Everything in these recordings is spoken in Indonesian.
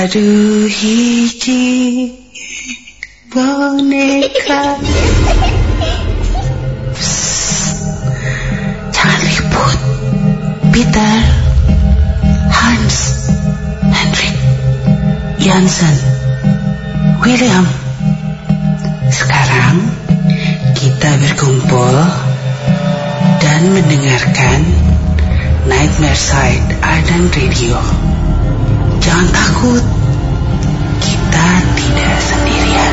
Aduh hiji boneka. Jangan ribut. Peter, Hans, Hendrik, Jansen, William. Sekarang kita berkumpul dan mendengarkan Nightmare Side Ardan Radio. Jangan takut, kita tidak sendirian.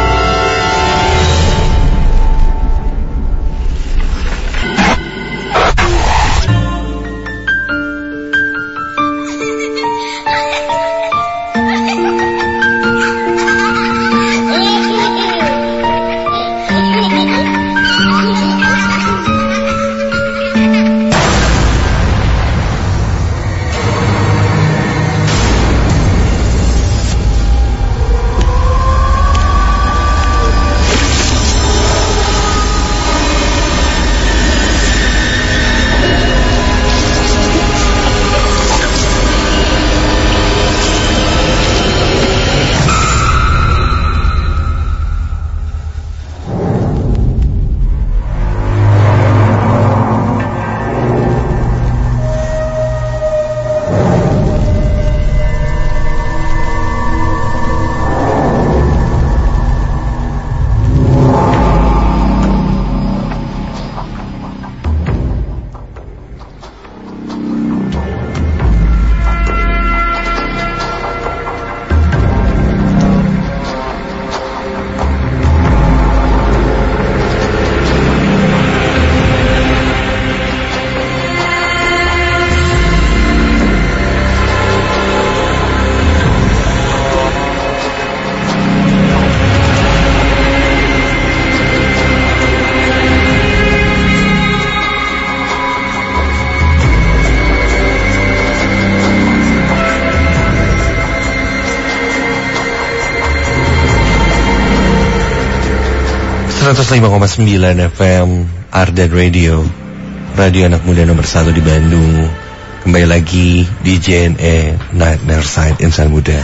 .9 FM Ardan Radio, radio anak muda nomor 1 di Bandung. Kembali lagi di JNE Nightmare Side Insan Muda.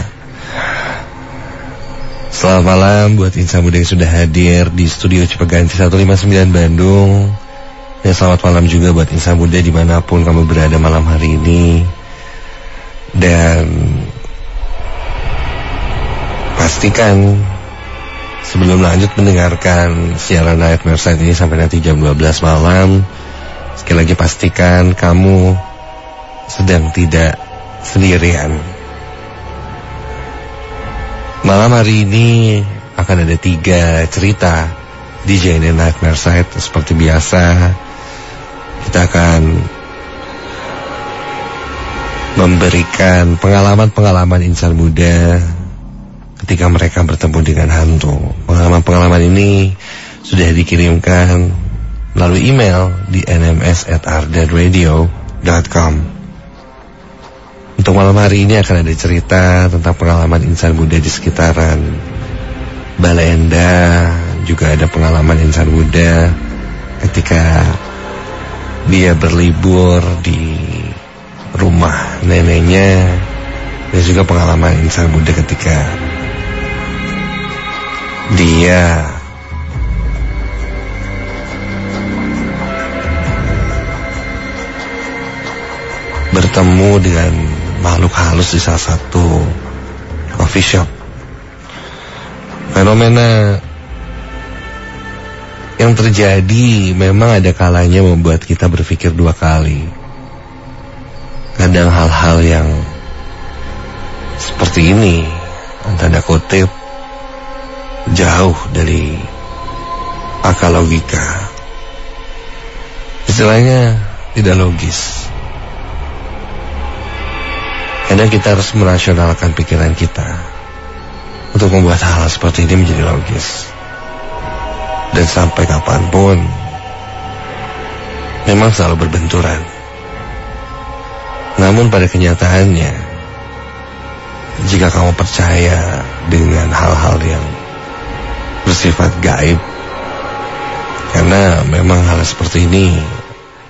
Selamat malam buat insan muda yang sudah hadir di studio Cipeganti 159 Bandung. Dan selamat malam juga buat insan muda dimanapun kamu berada malam hari ini. Dan pastikan sebelum lanjut mendengarkan siaran Nightmare Side ini sampai nanti jam 12 malam, sekali lagi pastikan kamu sedang tidak sendirian. Malam hari ini akan ada 3 cerita di JNE Nightmare Side. Seperti biasa, kita akan memberikan pengalaman-pengalaman insan muda ketika mereka bertemu dengan hantu. Pengalaman-pengalaman ini sudah dikirimkan melalui email di nms@ardadradio.com. Untuk malam hari ini akan ada cerita tentang pengalaman insan muda di sekitaran Bale Endah. Juga ada pengalaman insan muda ketika dia berlibur di rumah neneknya. Dan juga pengalaman insan muda ketika dia bertemu dengan makhluk halus di salah satu coffee shop. Fenomena yang terjadi memang ada kalanya membuat kita berpikir 2 kali. Kadang hal-hal yang seperti ini, tanda kutip, jauh dari akal logika. Istilahnya tidak logis. Kadang kita harus merasionalkan pikiran kita untuk membuat hal seperti ini menjadi logis. Dan sampai kapanpun memang selalu berbenturan. Namun pada kenyataannya, jika kamu percaya dengan hal-hal yang bersifat gaib, karena memang hal seperti ini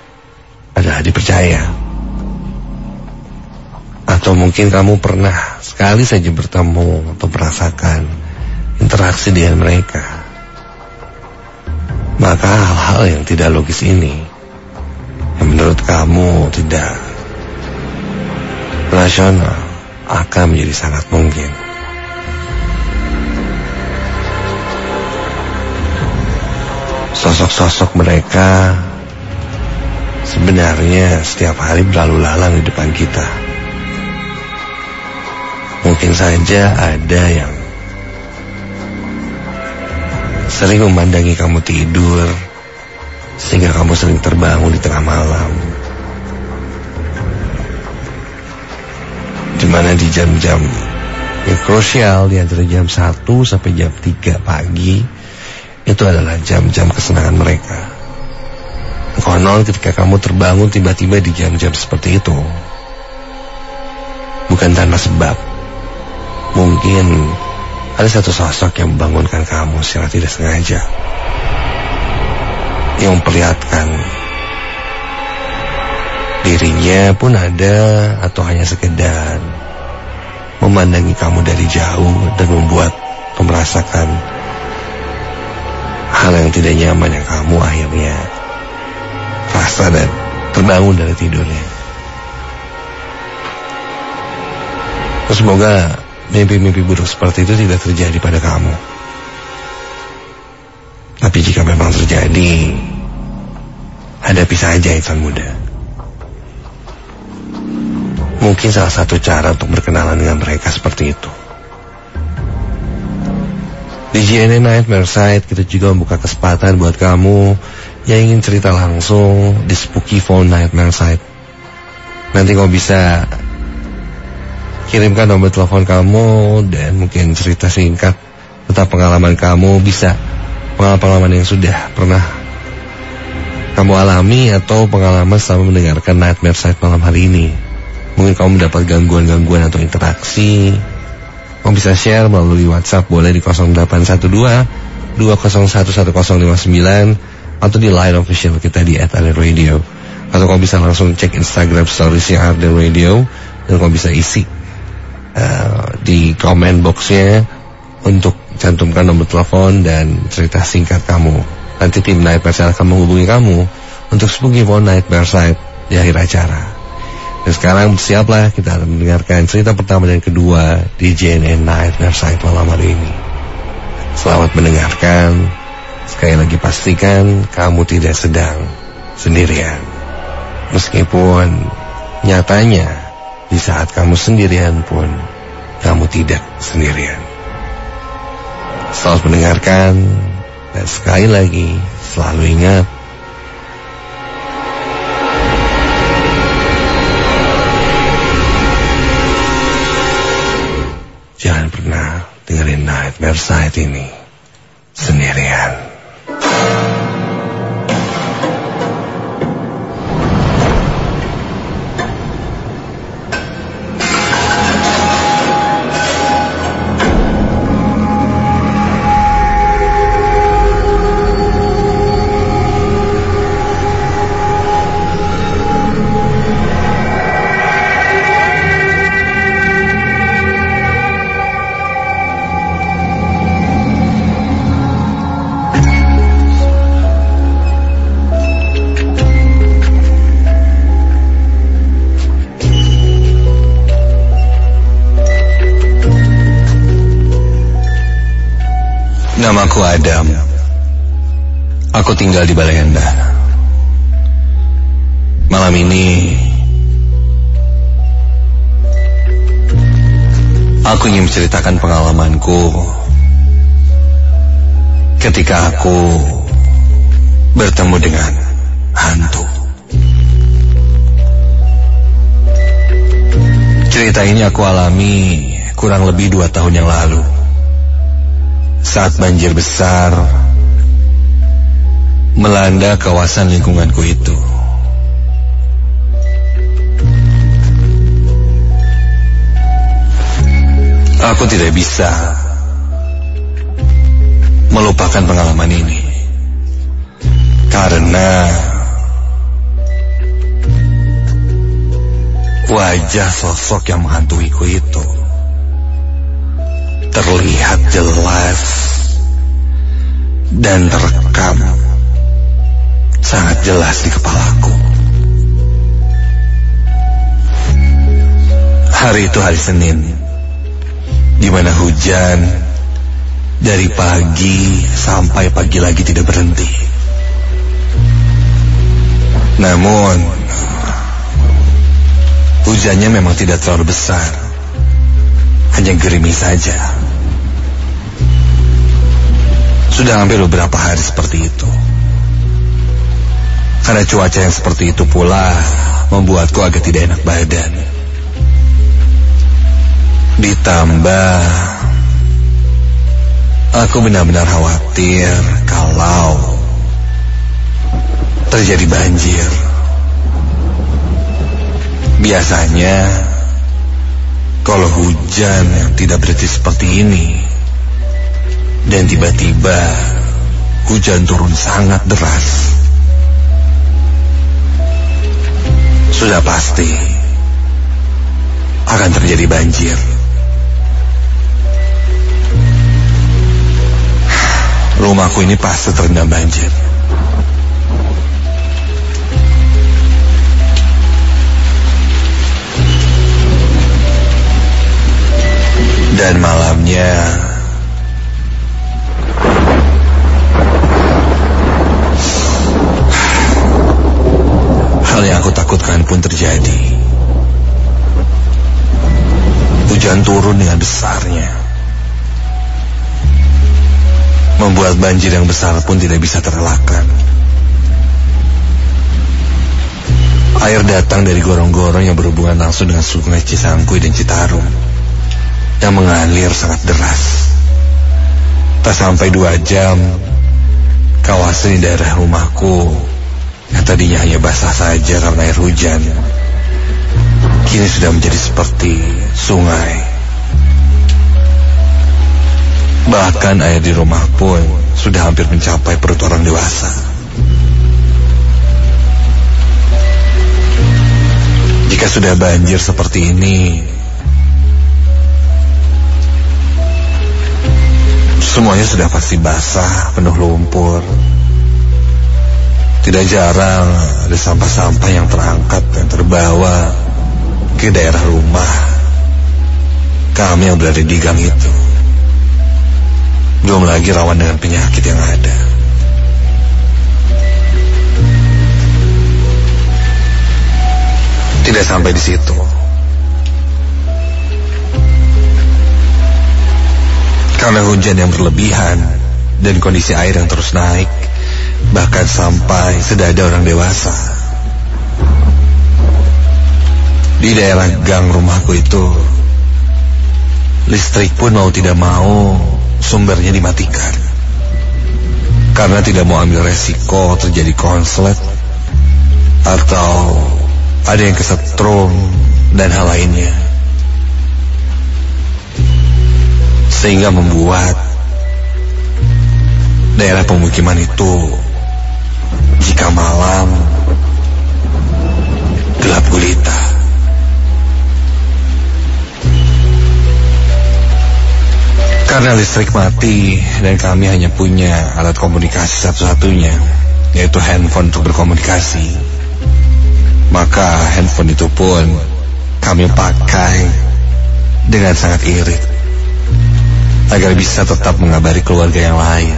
adalah dipercaya. Atau mungkin kamu pernah sekali saja bertemu atau merasakan interaksi dengan mereka, maka hal-hal yang tidak logis ini, yang menurut kamu tidak rasional, akan menjadi sangat mungkin. Sosok-sosok mereka sebenarnya setiap hari berlalu lalang di depan kita. Mungkin saja ada yang sering memandangi kamu tidur, sehingga kamu sering terbangun di tengah malam. Dimana di jam-jam yang krusial, di antara jam 1 sampai jam 3 pagi, itu adalah jam-jam kesenangan mereka. Konon ketika kamu terbangun tiba-tiba di jam-jam seperti itu, bukan tanpa sebab, mungkin ada satu sosok yang membangunkan kamu secara tidak sengaja, yang memperlihatkan dirinya pun ada, atau hanya sekedar memandangi kamu dari jauh dan membuat kamu merasakan hal yang tidak nyaman yang kamu akhirnya rasa dan terbangun dari tidurnya. Semoga mimpi-mimpi buruk seperti itu tidak terjadi pada kamu. Tapi jika memang terjadi, hadapi saja insan muda. Mungkin salah satu cara untuk berkenalan dengan mereka seperti itu. Di JNN Nightmare Site kita juga membuka kesempatan buat kamu yang ingin cerita langsung di Spooky Phone Nightmare Site. Nanti kamu bisa kirimkan nomor telepon kamu dan mungkin cerita singkat tentang pengalaman kamu, bisa pengalaman yang sudah pernah kamu alami atau pengalaman selama mendengarkan Nightmare Site malam hari ini. Mungkin kamu mendapat gangguan-gangguan atau interaksi. Kamu bisa share melalui WhatsApp, boleh di 0812 20111059 atau di line official kita di @ardenradio. Atau kamu bisa langsung cek Instagram storiesnya Arden Radio dan kamu bisa isi di comment boxnya untuk cantumkan nomor telepon dan cerita singkat kamu. Nanti tim Nightmare Site akan menghubungi kamu untuk Spooky Phone Nightmare Site di akhir acara. Dan sekarang siaplah, kita akan mendengarkan cerita pertama dan kedua di JNN Nightmare Site malam hari ini. Selamat mendengarkan. Sekali lagi pastikan kamu tidak sedang sendirian. Meskipun nyatanya di saat kamu sendirian pun kamu tidak sendirian. Selamat mendengarkan. Dan sekali lagi selalu ingat, jangan pernah dengerin Nightmare Site ini sendirian. Namaku Adam. Aku tinggal di Balai Endah. Malam ini aku ingin menceritakan pengalamanku ketika aku bertemu dengan hantu. Cerita ini aku alami kurang lebih 2 tahun yang lalu, saat banjir besar melanda kawasan lingkunganku itu. Aku tidak bisa melupakan pengalaman ini karena wajah sosok yang menghantuiku itu terlihat jelas dan terekam sangat jelas di kepalaku. Hari itu hari Senin, di mana hujan dari pagi sampai pagi lagi tidak berhenti. Namun hujannya memang tidak terlalu besar, hanya gerimis saja. Sudah hampir beberapa hari seperti itu. Karena cuaca yang seperti itu pula membuatku agak tidak enak badan. Ditambah aku benar-benar khawatir kalau terjadi banjir. Biasanya kalau hujan yang tidak berhenti seperti ini dan tiba-tiba hujan turun sangat deras, sudah pasti akan terjadi banjir. Rumahku ini pasti terendam banjir. Dan malamnya hal yang aku takutkan pun terjadi. Hujan turun dengan besarnya, membuat banjir yang besar pun tidak bisa terelakkan. Air datang dari gorong-gorong yang berhubungan langsung dengan Sungai Cisangkuy dan Citarum yang mengalir sangat deras. Tak sampai 2 jam, kawasan di daerah rumahku yang tadinya hanya basah saja karena air hujan, kini sudah menjadi seperti sungai. Bahkan air di rumah pun sudah hampir mencapai perut orang dewasa. Jika sudah banjir seperti ini, semuanya sudah pasti basah, penuh lumpur. Tidak jarang ada sampah-sampah yang terangkat dan terbawa ke daerah rumah kami yang berada di gang itu. Belum lagi rawan dengan penyakit yang ada. Tidak sampai di situ. Karena hujan yang berlebihan dan kondisi air yang terus naik, bahkan sampai sedada orang dewasa, di daerah gang rumahku itu, listrik pun mau tidak mau sumbernya dimatikan. Karena tidak mau ambil resiko terjadi konslet atau ada yang kesetrum dan hal lainnya, sehingga membuat daerah pemukiman itu jika malam gelap gulita. Karena listrik mati dan kami hanya punya alat komunikasi satu-satunya, yaitu handphone untuk berkomunikasi, maka handphone itu pun kami pakai dengan sangat irit agar bisa tetap mengabari keluarga yang lain.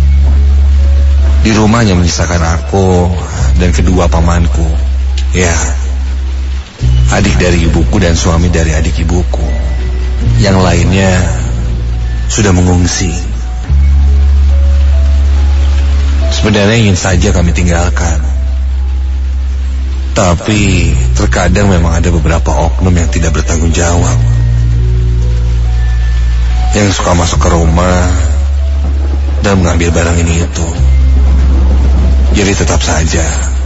Di rumahnya menyisakan aku dan kedua pamanku, ya, adik dari ibuku dan suami dari adik ibuku. Yang lainnya sudah mengungsi. Sebenarnya ingin saja kami tinggalkan, tapi terkadang memang ada beberapa oknum yang tidak bertanggung jawab, yang suka masuk ke rumah dan mengambil barang ini itu. Jadi tetap saja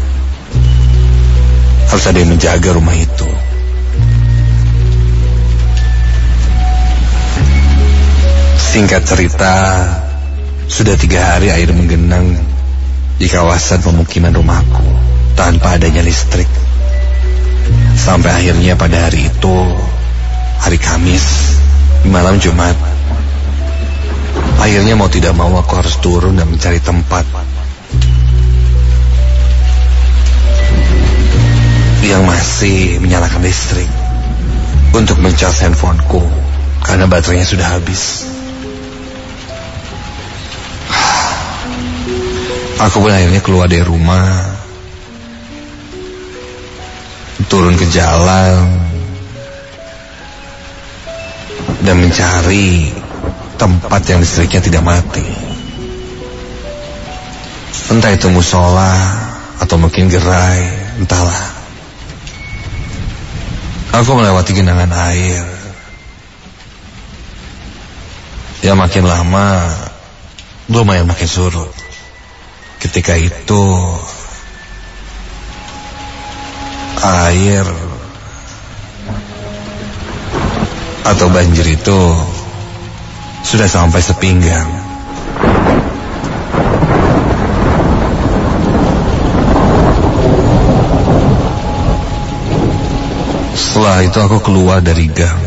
harus ada yang menjaga rumah itu. Singkat cerita, sudah 3 hari air menggenang di kawasan pemukiman rumahku tanpa adanya listrik. Sampai akhirnya pada hari itu, hari Kamis, di malam Jumat, Akhirnya mau tidak mau aku harus turun dan mencari tempat yang masih menyalakan listrik untuk mencas handphoneku karena baterainya sudah habis. Aku pun akhirnya keluar dari rumah, turun ke jalan dan mencari tempat yang listriknya tidak mati. Entah itu musola atau mungkin gerai, entahlah. Aku melewati genangan air. Ya makin lama lumayan makin surut. Ketika itu air atau banjir itu sudah sampai sepinggang. Setelah itu aku keluar dari gang.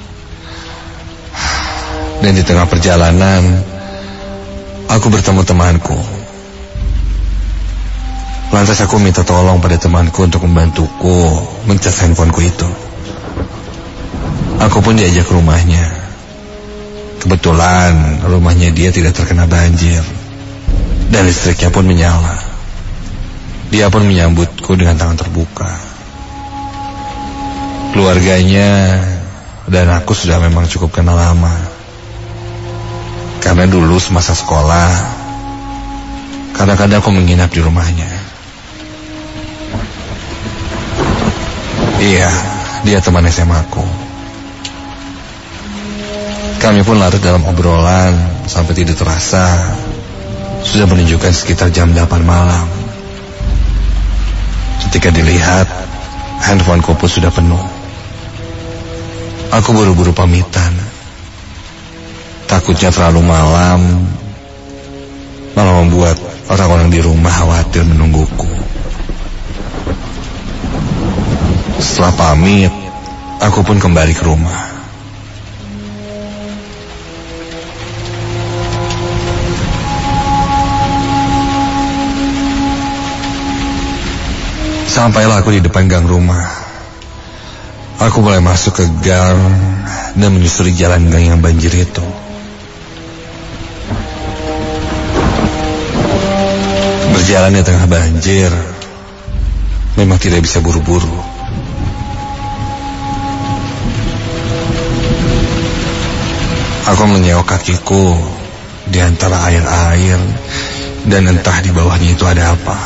Dan di tengah perjalanan aku bertemu temanku. Lantas aku minta tolong pada temanku untuk membantuku mencas handphoneku itu. Aku pun diajak ke rumahnya. Kebetulan rumahnya dia tidak terkena banjir dan listriknya pun menyala. Dia pun menyambutku dengan tangan terbuka. Keluarganya dan aku sudah memang cukup kenal lama. Karena dulu semasa sekolah kadang-kadang aku menginap di rumahnya. Iya, dia teman SMA aku. Kami pun larut dalam obrolan sampai tidak terasa sudah menunjukkan sekitar jam 8 malam. Ketika dilihat, handphoneku pun sudah penuh. Aku buru-buru pamitan. Takutnya terlalu malam malah membuat orang-orang di rumah khawatir menungguku. Setelah pamit, aku pun kembali ke rumah. Sampailah aku di depan gang rumah. Aku mulai masuk ke gang dan menyusuri jalan gang yang banjir itu. Berjalan di tengah banjir memang tidak bisa buru-buru. Aku menyeok kakiku di antara air-air dan entah di bawahnya itu ada apa.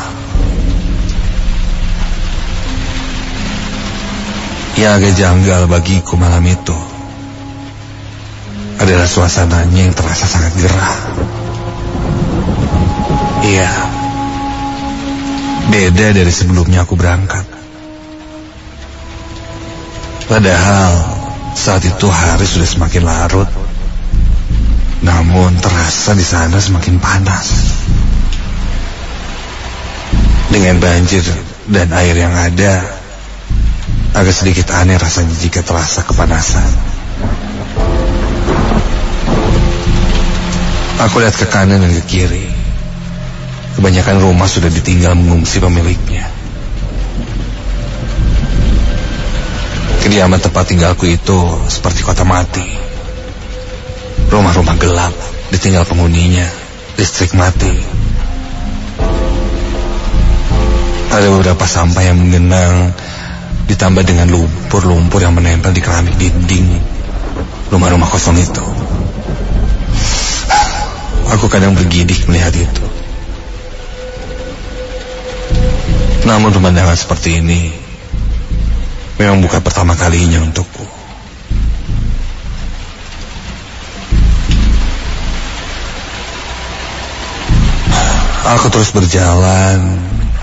Yang agak janggal bagiku malam itu adalah suasananya yang terasa sangat gerah. Iya, beda dari sebelumnya aku berangkat. Padahal saat itu hari sudah semakin larut, namun terasa di sana semakin panas. Dengan banjir dan air yang ada, agak sedikit aneh rasanya jika terasa kepanasan. Aku lihat ke kanan dan ke kiri. Kebanyakan rumah sudah ditinggal mengungsi pemiliknya. Kediaman tempat tinggalku itu seperti kota mati. Rumah-rumah gelap, ditinggal penghuninya, listrik mati. Ada beberapa sampah yang menggenang, ditambah dengan lumpur-lumpur yang menempel di keramik dinding rumah-rumah kosong itu. Aku kadang bergidik melihat itu. Namun pemandangan seperti ini memang bukan pertama kalinya untukku. Aku terus berjalan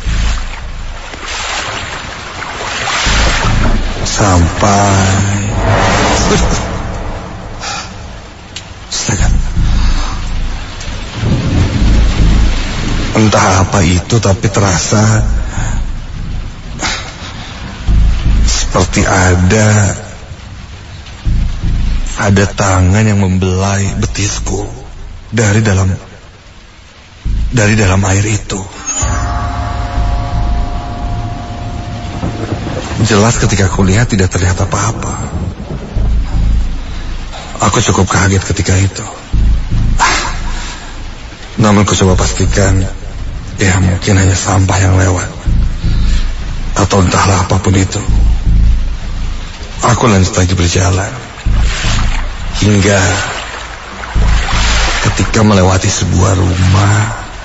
sampai entah apa itu, tapi terasa seperti ada tangan yang membelai betisku. dari dalam air itu. Jelas ketika aku lihat tidak terlihat apa-apa. Aku cukup kaget ketika itu. Namun aku coba pastikan, ya mungkin hanya sampah yang lewat, atau entahlah apapun itu. Aku lanjut lagi berjalan, hingga ketika melewati sebuah rumah,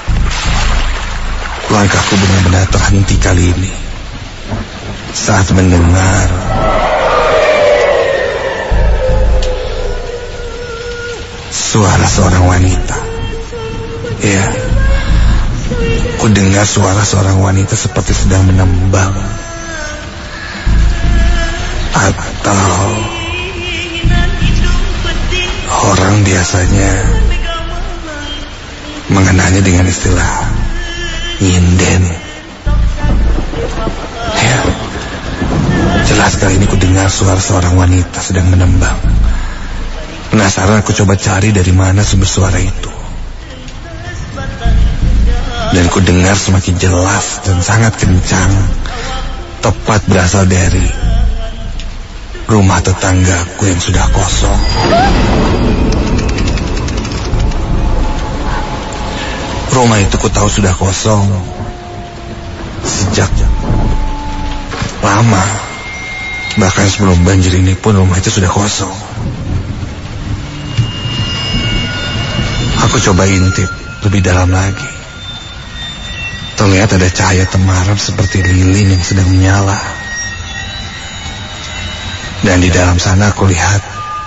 langkahku benar-benar terhenti kali ini saat mendengar suara seorang wanita. Ya, ku dengar suara seorang wanita seperti sedang menembang, atau orang biasanya mengenalnya dengan istilah nyinden. Ya, jelas kali ini ku dengar suara seorang wanita sedang menembang. Penasaran aku coba cari dari mana sumber suara itu. Dan ku dengar semakin jelas dan sangat kencang, tepat berasal dari rumah tetanggaku yang sudah kosong. Rumah itu ku tahu sudah kosong sejak lama. Bahkan sebelum banjir ini pun rumah itu sudah kosong. Aku coba intip lebih dalam lagi. Terlihat ada cahaya temaram seperti lilin yang sedang menyala. Dan di dalam sana aku lihat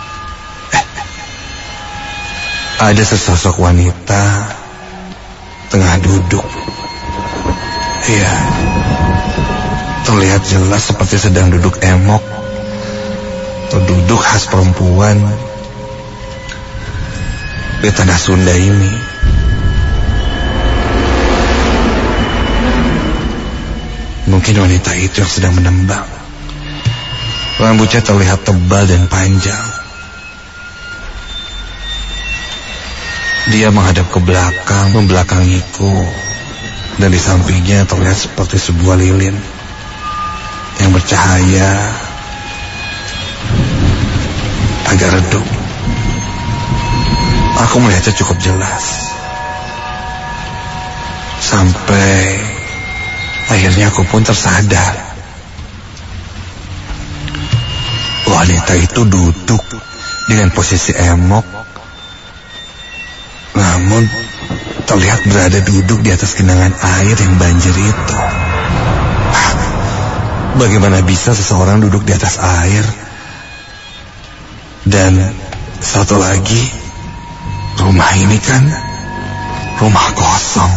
ada sesosok wanita tengah duduk. Iya, terlihat jelas seperti sedang duduk emok atau duduk khas perempuan di tanah Sunda ini. Mungkin wanita itu yang sedang menembang. Rambutnya terlihat tebal dan panjang. Dia menghadap ke belakang, membelakangiku, dan di sampingnya terlihat seperti sebuah lilin yang bercahaya agak redup. Aku melihatnya cukup jelas, sampai akhirnya aku pun tersadar. Wanita itu duduk dengan posisi emok, namun terlihat berada duduk di atas genangan air yang banjir itu. Bagaimana bisa seseorang duduk di atas air? Dan satu lagi, rumah ini kan rumah kosong.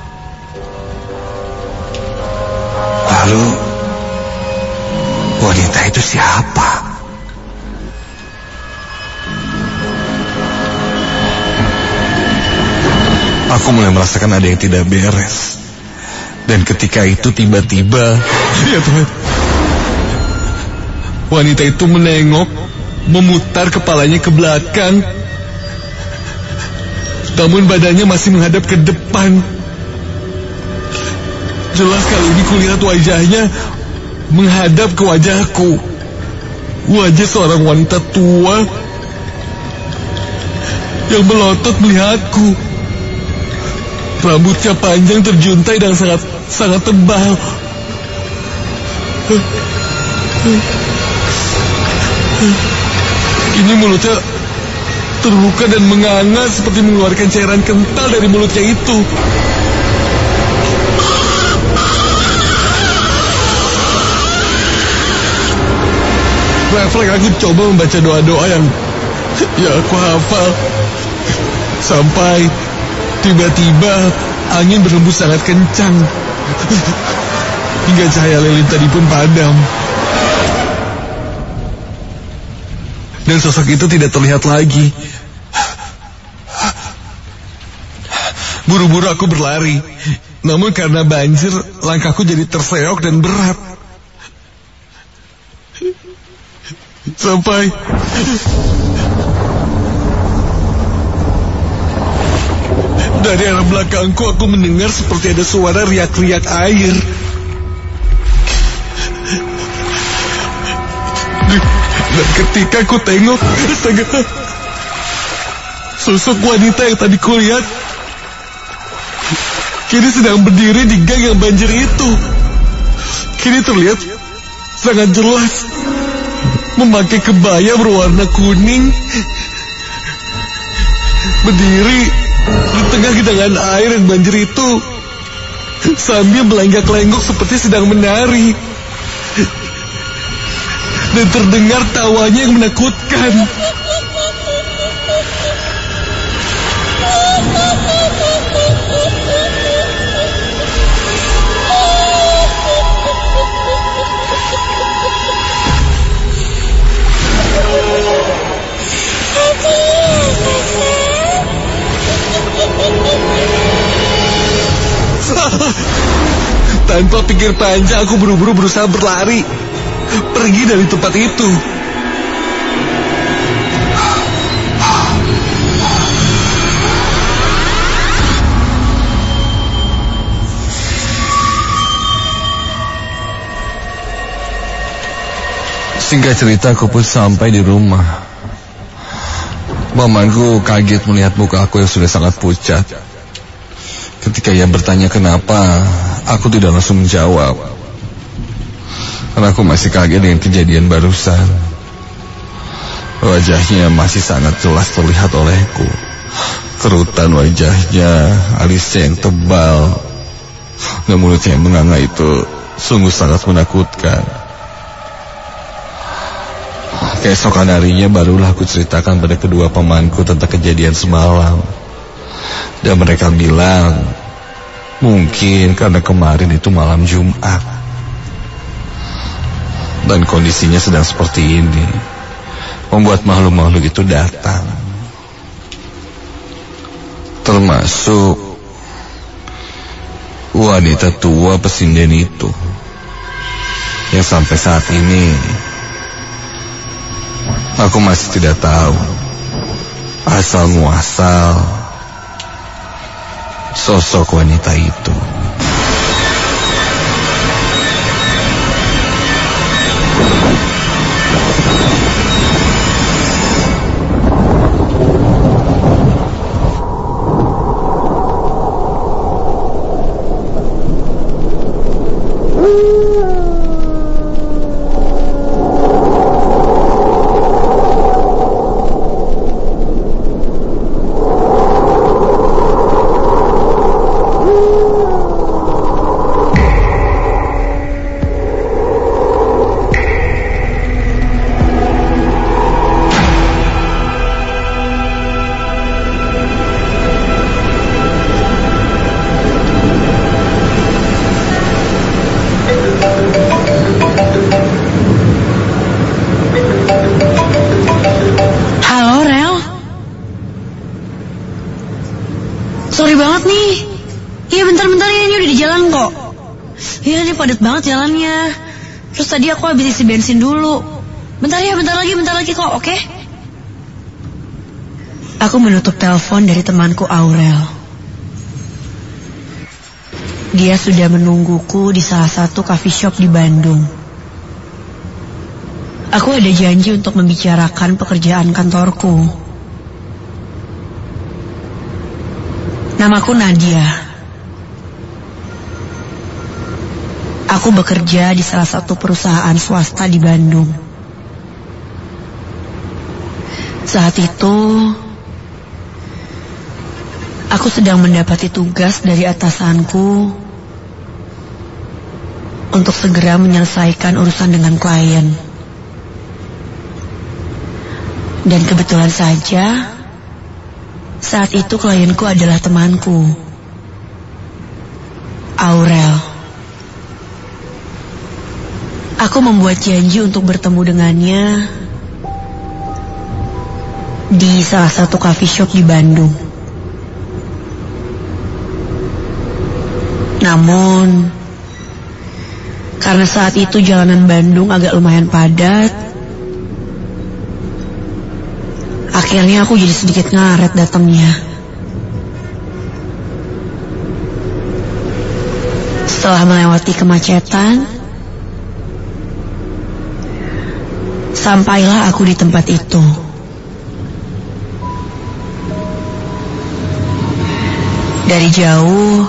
Lalu wanita itu siapa? Aku mulai merasakan ada yang tidak beres. Dan ketika itu tiba-tiba, ya Tuhan, wanita itu menengok, memutar kepalanya ke belakang, namun badannya masih menghadap ke depan. Jelas kali ini kulihat wajahnya menghadap ke wajahku. Wajah seorang wanita tua yang melotot melihatku. Rambutnya panjang, terjuntai dan sangat tebal. Ini mulutnya terbuka dan menganga seperti mengeluarkan cairan kental dari mulutnya itu. Refleks aku coba membaca doa-doa yang aku hafal. Sampai tiba-tiba angin berhembus sangat kencang, hingga cahaya lilin tadi pun padam. Dan sosok itu tidak terlihat lagi. Buru-buru aku berlari, namun karena banjir langkahku jadi terseok dan berat. Dari arah belakangku aku mendengar seperti ada suara riak-riak air. Dan ketika aku tengok, astaga, sosok wanita yang tadi kulihat kini sedang berdiri di gang yang banjir itu. Kini terlihat sangat jelas memakai kebaya berwarna kuning, berdiri di tengah genangan air yang banjir itu sambil melenggak-lenggok seperti sedang menari. Dan terdengar tawanya yang menakutkan. Tanpa pikir panjang aku buru-buru berusaha berlari pergi dari tempat itu. Singkat cerita, aku pun sampai di rumah. Pamanku kaget melihat muka aku yang sudah sangat pucat. Ketika ia bertanya kenapa, aku tidak langsung menjawab, karena aku masih kaget dengan kejadian barusan. Wajahnya masih sangat jelas terlihat olehku. Kerutan wajahnya, alisnya yang tebal, dan mulutnya yang menganga itu sungguh sangat menakutkan. Keesokan harinya barulah aku ceritakan pada kedua pamanku tentang kejadian semalam. Dan mereka bilang, mungkin karena kemarin itu malam Jumat dan kondisinya sedang seperti ini, membuat makhluk-makhluk itu datang. Termasuk wanita tua pesinden itu, yang sampai saat ini aku masih tidak tahu asal-muasal sosok wanita itu. Sorry banget nih. Iya bentar-bentar ya, ini udah di jalan kok. Iya ini padat banget jalannya. Terus tadi aku habis isi bensin dulu. Bentar ya, bentar lagi kok, oke? Aku menutup telepon dari temanku Aurel. Dia sudah menungguku di salah satu coffee shop di Bandung. Aku ada janji untuk membicarakan pekerjaan kantorku. Namaku Nadia. Aku bekerja di salah satu perusahaan swasta di Bandung. Saat itu, aku sedang mendapati tugas dari atasanku untuk segera menyelesaikan urusan dengan klien. Dan kebetulan saja, saat itu klienku adalah temanku, Aurel. Aku membuat janji untuk bertemu dengannya di salah satu coffee shop di Bandung. Namun, karena saat itu jalanan Bandung agak lumayan padat, akhirnya aku jadi sedikit ngaret datangnya. Setelah melewati kemacetan, sampailah aku di tempat itu. Dari jauh,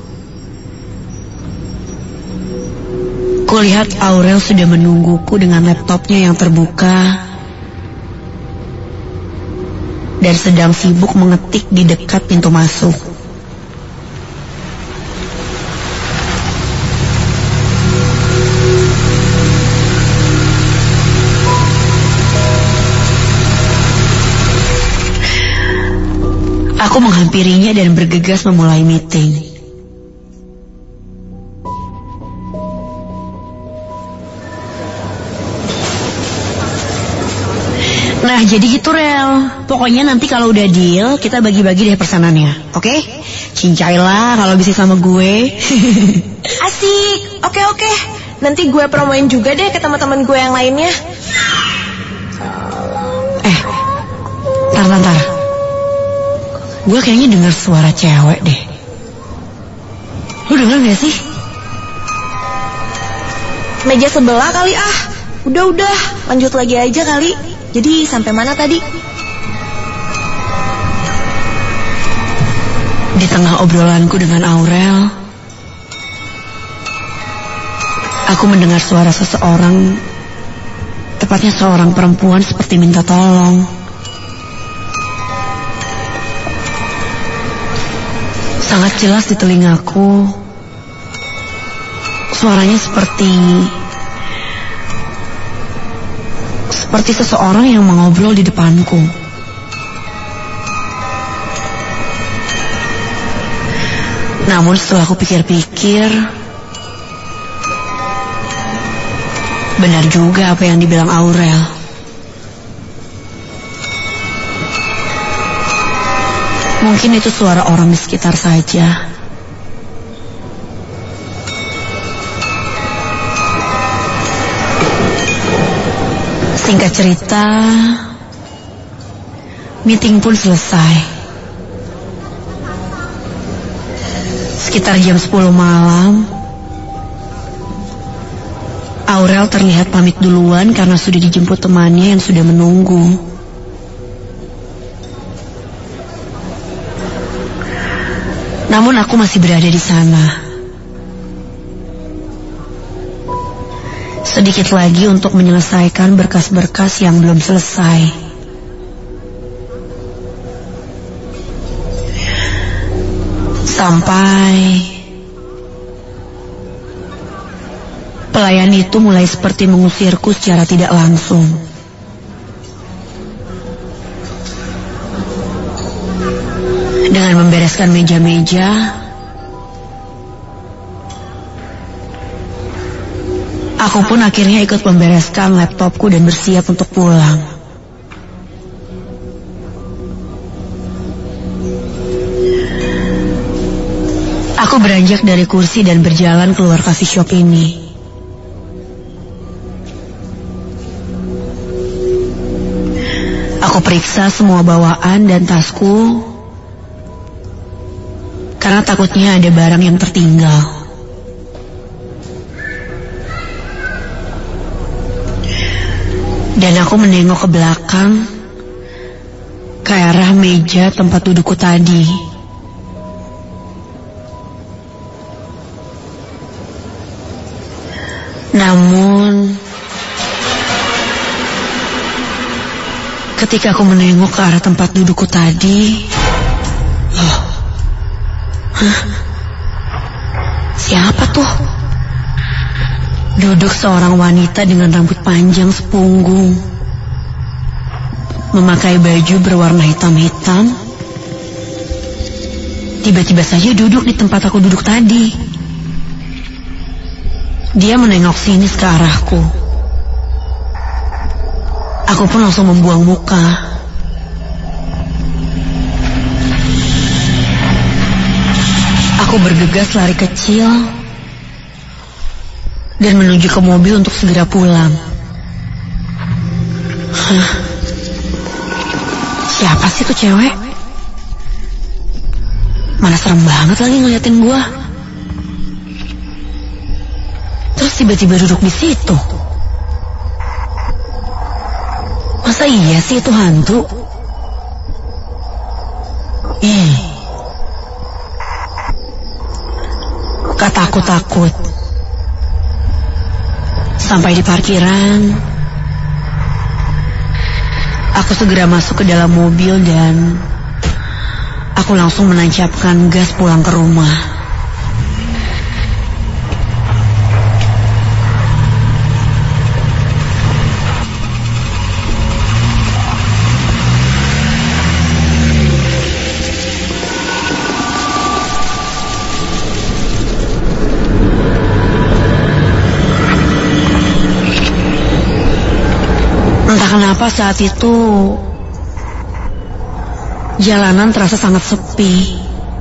kulihat Aurel sudah menungguku dengan laptopnya yang terbuka dan sedang sibuk mengetik di dekat pintu masuk. Aku menghampirinya dan bergegas memulai meeting. Nah, jadi gitu, Rel. Pokoknya nanti kalau udah deal, kita bagi-bagi deh pesanannya, oke? Cincailah kalau bisa sama gue. Asik, oke. Nanti gue promoin juga deh ke teman-teman gue yang lainnya. Tar. Gue kayaknya dengar suara cewek deh. Lu denger gak sih? Meja sebelah kali ah. Udah, lanjut lagi aja kali. Jadi sampai mana tadi? Di tengah obrolanku dengan Aurel, aku mendengar suara seseorang, tepatnya seorang perempuan seperti minta tolong. Sangat jelas di telingaku, suaranya seperti seseorang yang mengobrol di depanku. Namun setelah aku pikir-pikir, benar juga apa yang dibilang Aurel. Mungkin itu suara orang di sekitar saja. Singkat cerita, meeting pun selesai. Sekitar jam 10 malam, Aurel terlihat pamit duluan karena sudah dijemput temannya yang sudah menunggu. Namun aku masih berada di sana. Sedikit lagi untuk menyelesaikan berkas-berkas yang belum selesai. Sampai pelayan itu mulai seperti mengusirku secara tidak langsung. Dengan membereskan meja-meja, aku pun akhirnya ikut membereskan laptopku dan bersiap untuk pulang. Aku beranjak dari kursi dan berjalan keluar coffee shop ini. Aku periksa semua bawaan dan tasku, karena takutnya ada barang yang tertinggal. Dan aku menengok ke belakang, ke arah meja tempat dudukku tadi. Namun, ketika aku menengok ke arah tempat dudukku tadi, siapa tuh? Duduk seorang wanita dengan rambut panjang sepunggung, memakai baju berwarna hitam-hitam. Tiba-tiba saja duduk di tempat aku duduk tadi. Dia menengok sinis ke arahku. Aku pun langsung membuang muka. Aku bergegas lari kecil dan menuju ke mobil untuk segera pulang. Siapa sih tuh cewek? Mana serem banget lagi ngeliatin gua. tiba-tiba duduk di situ? Masa iya sih itu hantu? Gak takut-takut. Sampai di parkiran, aku segera masuk ke dalam mobil dan aku langsung menancapkan gas pulang ke rumah. Entah kenapa saat itu jalanan terasa sangat sepi.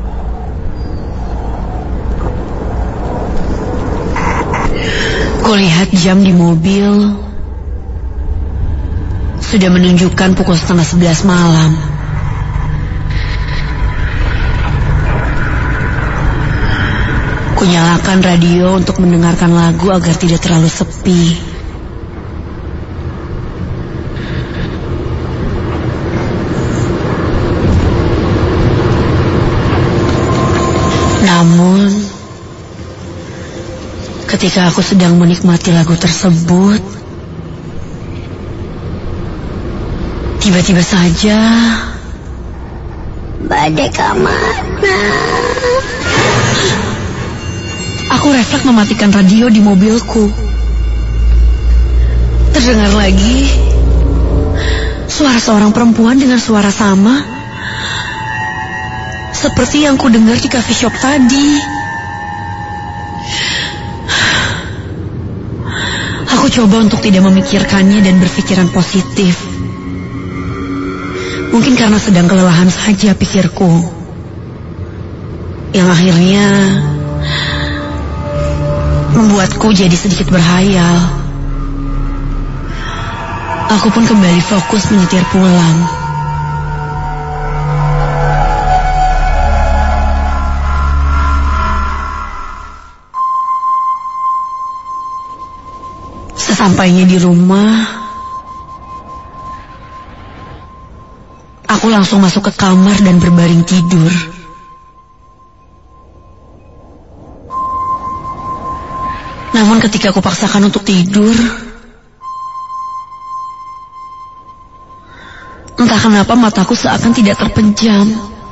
Kulihat jam di mobil sudah menunjukkan pukul 10:30 malam. Kunyalakan radio untuk mendengarkan lagu agar tidak terlalu sepi. Namun, ketika aku sedang menikmati lagu tersebut, tiba-tiba saja badai kemana? Aku refleks mematikan radio di mobilku. Terdengar lagi suara seorang perempuan dengan suara sama seperti yang ku dengar di coffee shop tadi. Aku coba untuk tidak memikirkannya dan berpikiran positif. Mungkin karena sedang kelelahan saja pikirku, yang akhirnya membuatku jadi sedikit berhayal. Aku pun kembali fokus menyetir pulang. Sesampainya di rumah, aku langsung masuk ke kamar dan berbaring tidur. Namun ketika aku paksakan untuk tidur, entah kenapa mataku seakan tidak terpejam.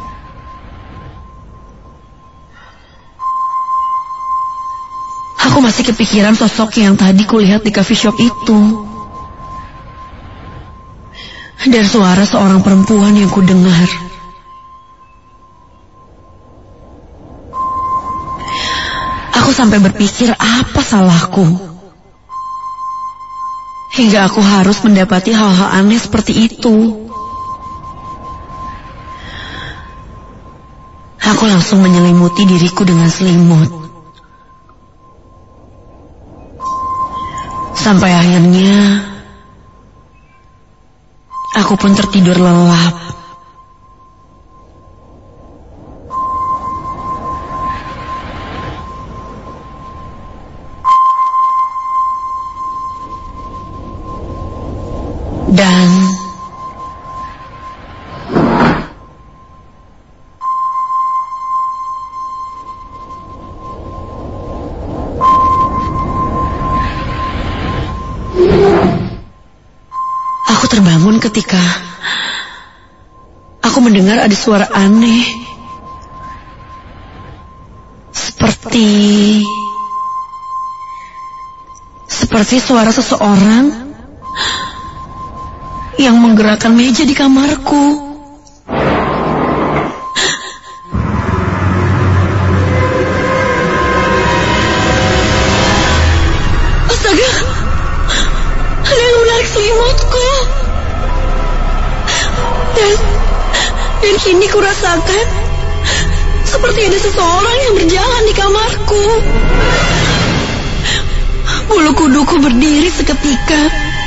Aku masih kepikiran sosok yang tadi kulihat di coffee shop itu. Dan suara seorang perempuan yang kudengar. Aku sampai berpikir apa salahku, hingga aku harus mendapati hal-hal aneh seperti itu. Aku langsung menyelimuti diriku dengan selimut. Sampai akhirnya aku pun tertidur lelap. Dan aku terbangun ketika aku mendengar ada suara aneh. Seperti suara seseorang yang menggerakkan meja di kamarku. Astaga, ada yang menarik selimutku. Dan kini kurasakan seperti ada seseorang yang berjalan di kamarku. Bulu kuduku berdiri seketika.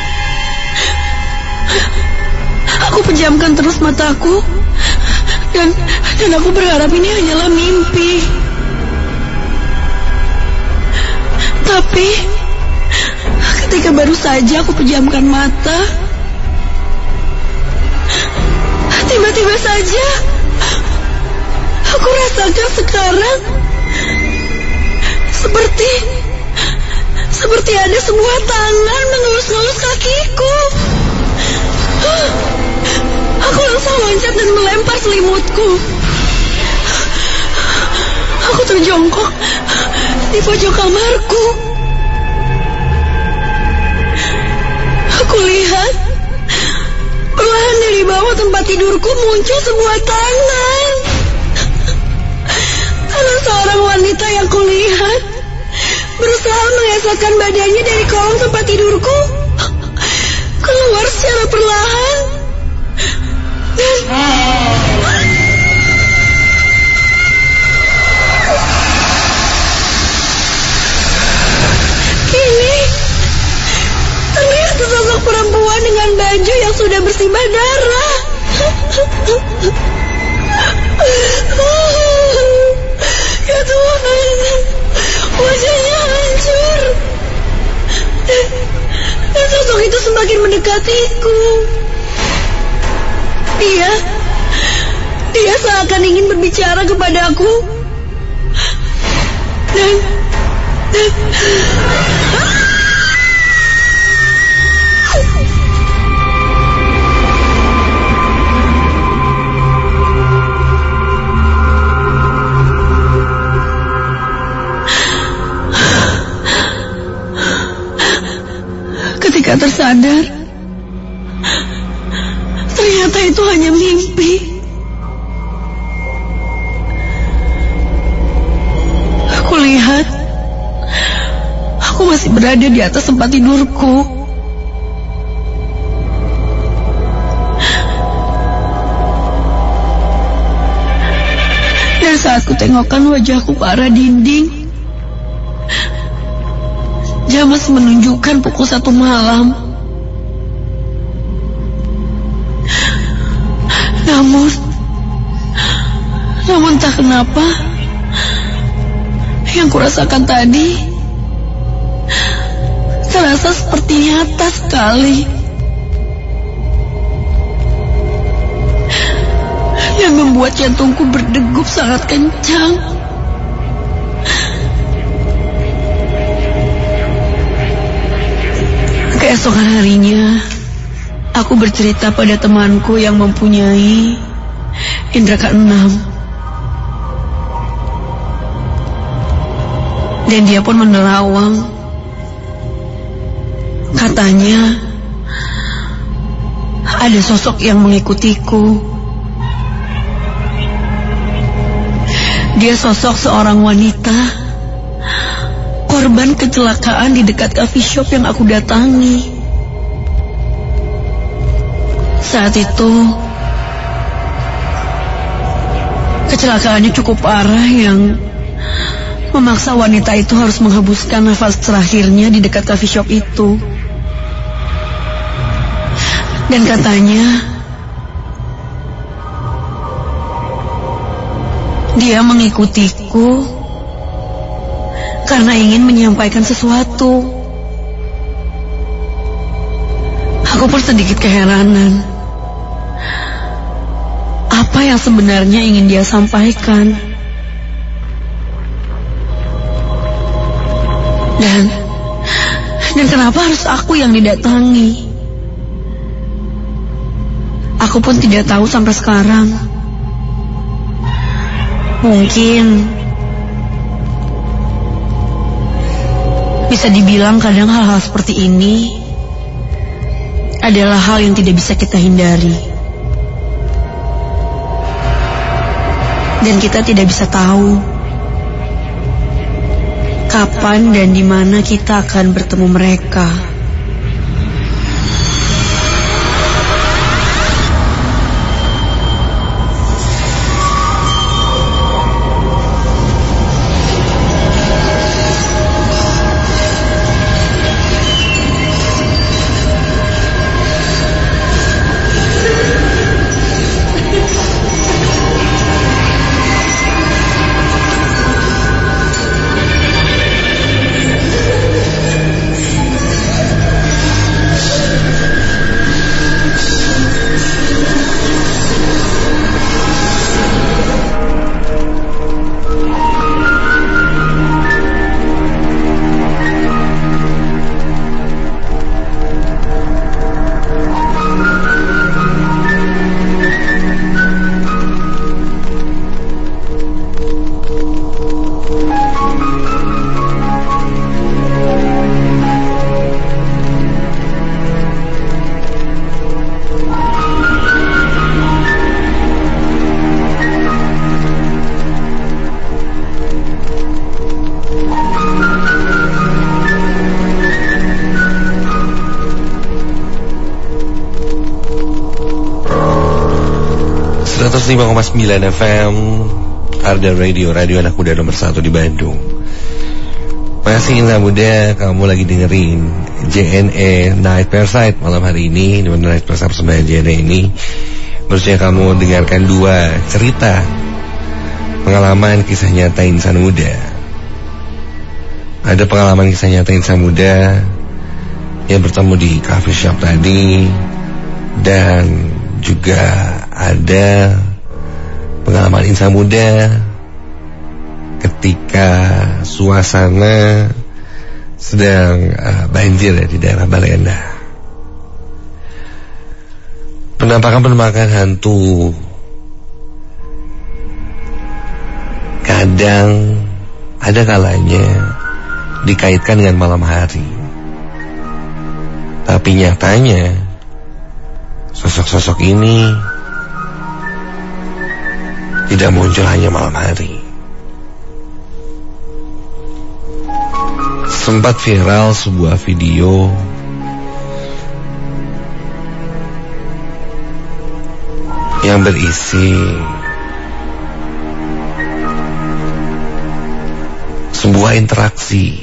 Aku pejamkan terus mataku dan aku berharap ini hanyalah mimpi. baru saja aku pejamkan mata, tiba-tiba saja aku rasakan sekarang seperti ada sebuah tangan mengelus-ngelus kakiku. Aku langsung loncat dan melempar selimutku. Aku terjongkok di pojok kamarku. Aku lihat perlahan dari bawah tempat tidurku muncul sebuah tangan. Ada seorang wanita yang kulihat berusaha mengesahkan badannya dari kolong tempat tidurku keluar secara perlahan. Dan kini terlihat sesosok perempuan dengan baju yang sudah bersimbah darah. Ya Tuhan, wajahnya hancur. Dan sosok itu semakin mendekatiku. Dia seakan ingin berbicara kepadaku. Dan ketika tersadar, ternyata itu hanya mimpi. Aku lihat aku masih berada di atas tempat tidurku. Dan saat ku tengokkan wajahku ke arah dinding, jam masih menunjukkan pukul 1 malam. Namun tak kenapa, yang kurasakan tadi terasa seperti nyata sekali. Dan membuat jantungku berdegup sangat kencang. Keesokan harinya, aku bercerita pada temanku yang mempunyai indera keenam. Dan dia pun menerawang. Katanya, ada sosok yang mengikutiku. Dia sosok seorang wanita, korban kecelakaan di dekat coffee shop yang aku datangi. Saat itu, kecelakaannya cukup parah yang memaksa wanita itu harus menghembuskan nafas terakhirnya di dekat coffee shop itu. Dan katanya, dia mengikutiku karena ingin menyampaikan sesuatu. Aku pun sedikit keheranan. Apa yang sebenarnya ingin dia sampaikan? Dan kenapa harus aku yang didatangi? Aku pun tidak tahu sampai sekarang. Mungkin bisa dibilang kadang hal-hal seperti ini adalah hal yang tidak bisa kita hindari. Dan kita tidak bisa tahu kapan dan di mana kita akan bertemu mereka. 105,9 FM Arda Radio, radio anak muda nomor 1 di Bandung. Masih Insan Muda, kamu lagi dengerin JNE Night Perside malam hari ini. Di mana Night Perside persembahan JNE ini harusnya kamu dengarkan 2 cerita pengalaman kisah nyata insan muda. Ada pengalaman kisah nyata insan muda yang bertemu di coffee shop tadi, dan juga ada pengalaman insan muda ketika suasana sedang banjir di daerah Balai Endah. Penampakan hantu kadang ada kalanya dikaitkan dengan malam hari, tapi nyatanya sosok-sosok ini tidak muncul hanya malam hari. Sempat viral sebuah video yang berisi sebuah interaksi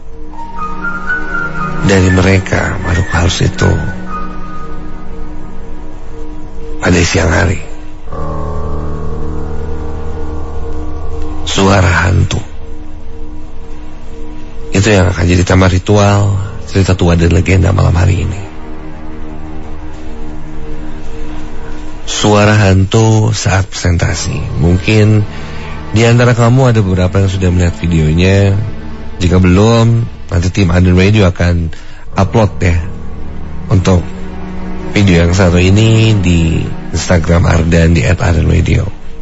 dari mereka makhluk halus itu pada siang hari. Suara hantu itu yang akan jadi tema ritual cerita tua dan legenda malam hari ini. Suara hantu saat presentasi. Mungkin di antara kamu ada beberapa yang sudah melihat videonya. Jika belum, nanti tim Ardan Radio akan upload ya untuk video yang satu ini di Instagram Ardan di @ardanradio.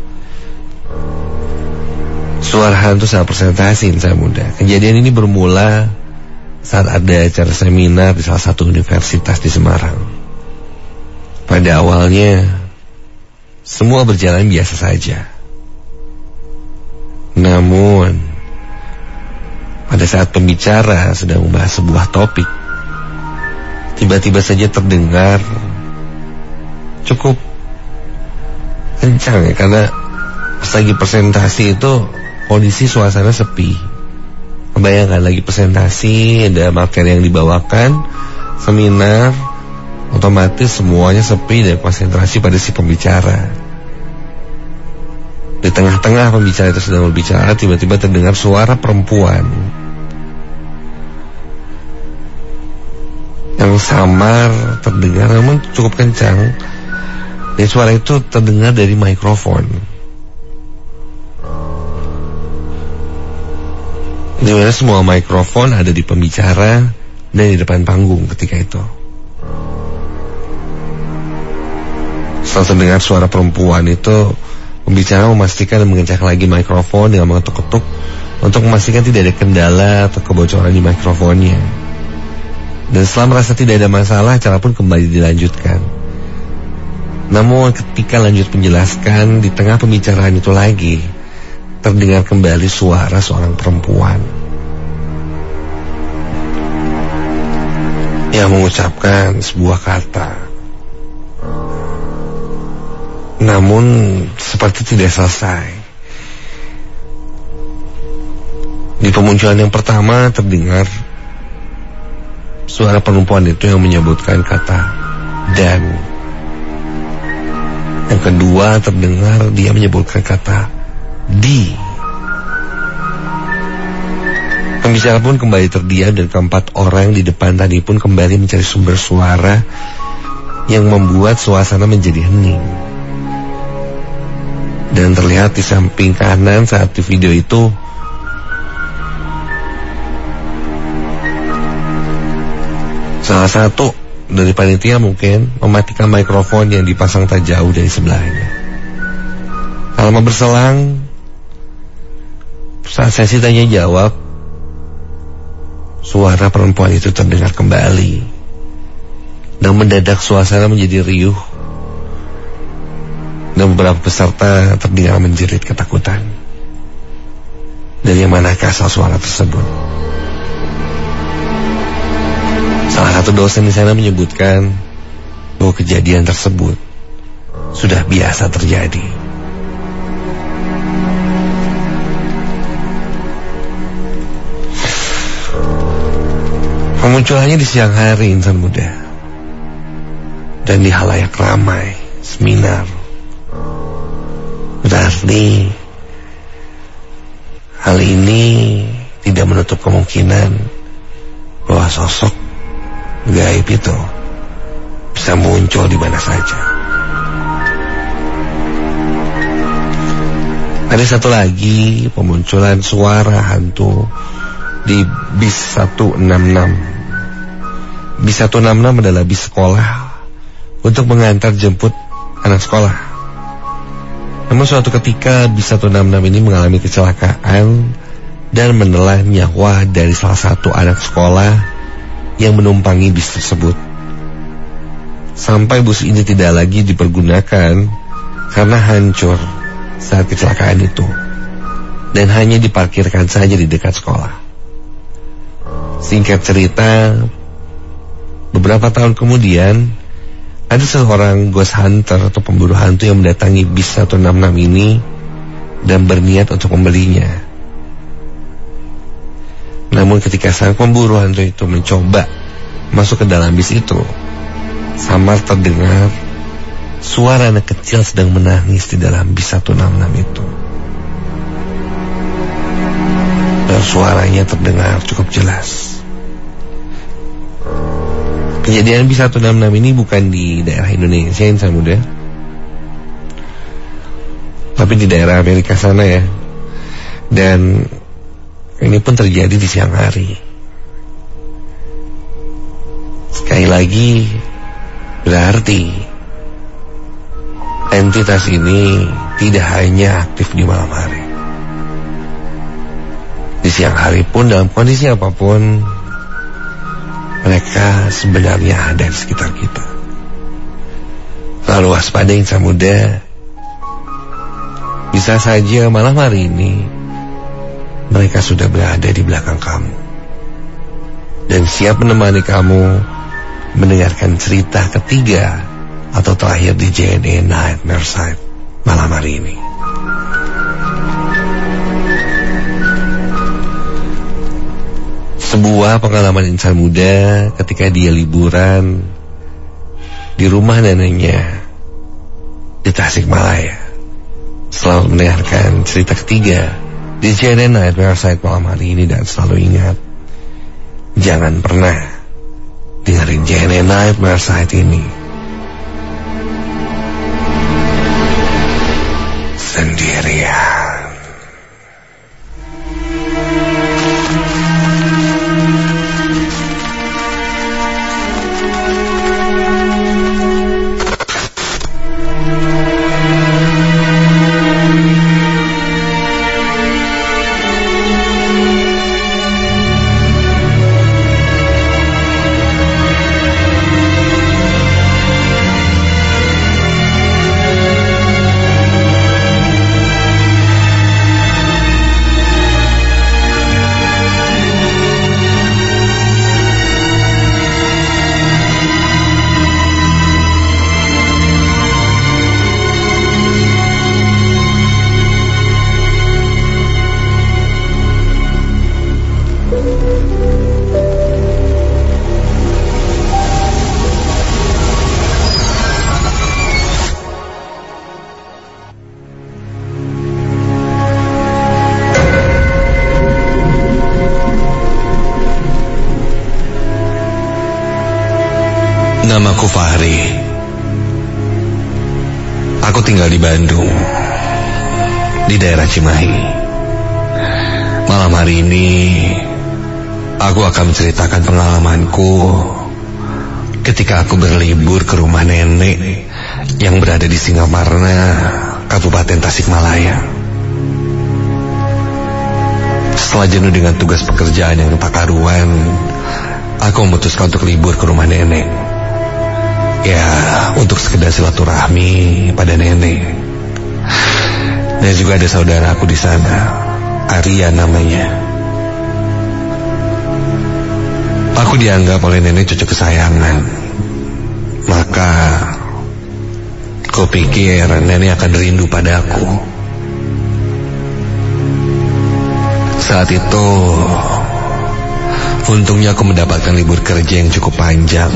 Suara hantu saat presentasi insan muda. Kejadian ini bermula saat ada acara seminar di salah satu universitas di Semarang. Pada awalnya semua berjalan biasa saja. Namun pada saat pembicara sedang membahas sebuah topik, tiba-tiba saja terdengar cukup kencang ya, karena pas lagi presentasi itu kondisi suasana sepi. Bayangkan lagi presentasi, ada materi yang dibawakan, seminar, otomatis semuanya sepi dan konsentrasi pada si pembicara. Di tengah-tengah pembicara itu sedang berbicara, tiba-tiba terdengar suara perempuan yang samar terdengar, namun cukup kencang. Dan suara itu terdengar dari mikrofon, di mana semua mikrofon ada di pembicara dan di depan panggung ketika itu. Setelah terdengar suara perempuan itu, pembicara memastikan dan mengencang lagi mikrofon dengan mengetuk-ketuk untuk memastikan tidak ada kendala atau kebocoran di mikrofonnya. Dan setelah merasa tidak ada masalah, acara pun kembali dilanjutkan. Namun ketika lanjut menjelaskan, di tengah pembicaraan itu lagi terdengar kembali suara seorang perempuan yang mengucapkan sebuah kata, namun seperti tidak selesai. Di pemunculan yang pertama terdengar suara perempuan itu yang menyebutkan kata dan. Yang kedua terdengar dia menyebutkan kata di. Pembicara pun kembali terdiam dan keempat orang di depan tadi pun kembali mencari sumber suara yang membuat suasana menjadi hening. Dan terlihat di samping kanan saat di video itu salah satu dari panitia mungkin mematikan mikrofon yang dipasang tak jauh dari sebelahnya. Lama berselang, saat sesi tanya jawab, suara perempuan itu terdengar kembali dan mendadak suasana menjadi riuh dan beberapa peserta terdengar menjerit ketakutan. Dari manakah asal suara tersebut? Salah satu dosen di sana menyebutkan bahwa kejadian tersebut sudah biasa terjadi. Kemunculannya di siang hari, insan muda, dan di halayak ramai seminar. Berarti hal ini tidak menutup kemungkinan bahwa sosok gaib itu bisa muncul di mana saja. Ada satu lagi pemunculan suara hantu di bis 166. Bis 166 adalah bis sekolah untuk mengantar jemput anak sekolah. Namun suatu ketika bis 166 ini mengalami kecelakaan dan menelan nyawa dari salah satu anak sekolah yang menumpangi bis tersebut. Sampai bus ini tidak lagi dipergunakan karena hancur saat kecelakaan itu, dan hanya diparkirkan saja di dekat sekolah. Singkat cerita, beberapa tahun kemudian ada seorang ghost hunter atau pemburu hantu yang mendatangi bis 166 ini dan berniat untuk membelinya. Namun ketika sang pemburu hantu itu mencoba masuk ke dalam bis itu, samar terdengar suara anak kecil sedang menangis di dalam bis 166 itu. Dan suaranya terdengar cukup jelas. Kejadian bis 166 ini bukan di daerah Indonesia, insan muda, tapi di daerah Amerika sana ya. Dan ini pun terjadi di siang hari. Sekali lagi, berarti entitas ini tidak hanya aktif di malam hari. Di siang hari pun dalam kondisi apapun, mereka sebenarnya ada di sekitar kita. Lalu waspada, insan muda. Bisa saja malam hari ini mereka sudah berada di belakang kamu dan siap menemani kamu mendengarkan cerita ketiga atau terakhir di JNE Nightmare Site malam hari ini. Sebuah pengalaman insan muda ketika dia liburan di rumah neneknya di Tasikmalaya. Selalu mendengarkan cerita ketiga di JNE Nightmare Site malam hari ini, dan selalu ingat, jangan pernah dengerin JNE Nightmare Site ini sendirian. Namaku Fahri. Aku tinggal di Bandung, di daerah Cimahi. Malam hari ini aku akan menceritakan pengalamanku ketika aku berlibur ke rumah nenek yang berada di Singaparna, Kabupaten Tasikmalaya. Setelah jenuh dengan tugas pekerjaan yang tak karuan, aku memutuskan untuk libur ke rumah nenek. Ya, untuk sekedar silaturahmi pada nenek. Dan juga ada saudaraku di sana, Arya namanya. Aku dianggap oleh nenek cucu kesayangan. Maka kupikir nenek akan rindu padaku. Saat itu Untungnya aku mendapatkan libur kerja yang cukup panjang.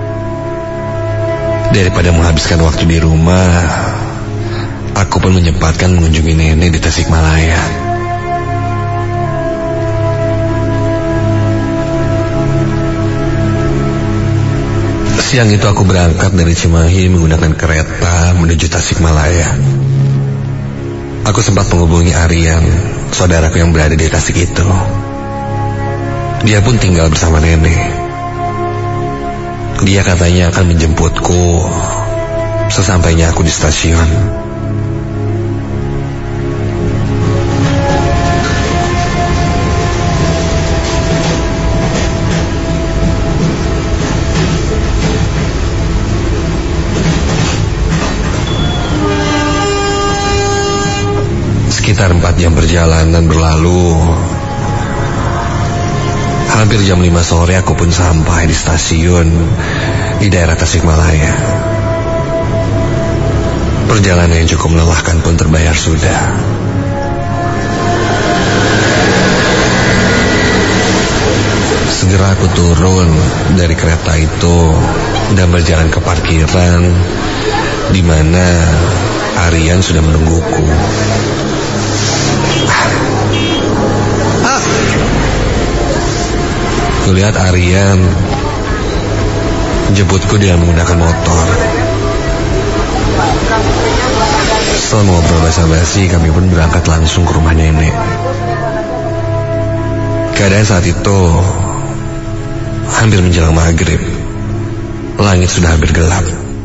Daripada menghabiskan waktu di rumah, aku pun menyempatkan mengunjungi nenek di Tasikmalaya. Siang itu aku berangkat dari Cimahi menggunakan kereta menuju Tasikmalaya. Aku sempat menghubungi Aryan, saudaraku yang berada di Tasik itu. Dia pun tinggal bersama nenek. Dia katanya akan menjemputku sesampainya aku di stasiun. Sekitar 4 jam perjalanan berlalu. Hampir jam 5 sore aku pun sampai di stasiun di daerah Tasikmalaya. Perjalanan yang cukup melelahkan pun terbayar sudah. Segera aku turun dari kereta itu dan berjalan ke parkiran di mana Aryan sudah menungguku. Kulihat Aryan jemputku dengan menggunakan motor. Setelah ngobrol basa-basi, kami pun berangkat langsung ke rumah nenek. Keadaan saat itu hampir menjelang maghrib. Langit sudah hampir gelap.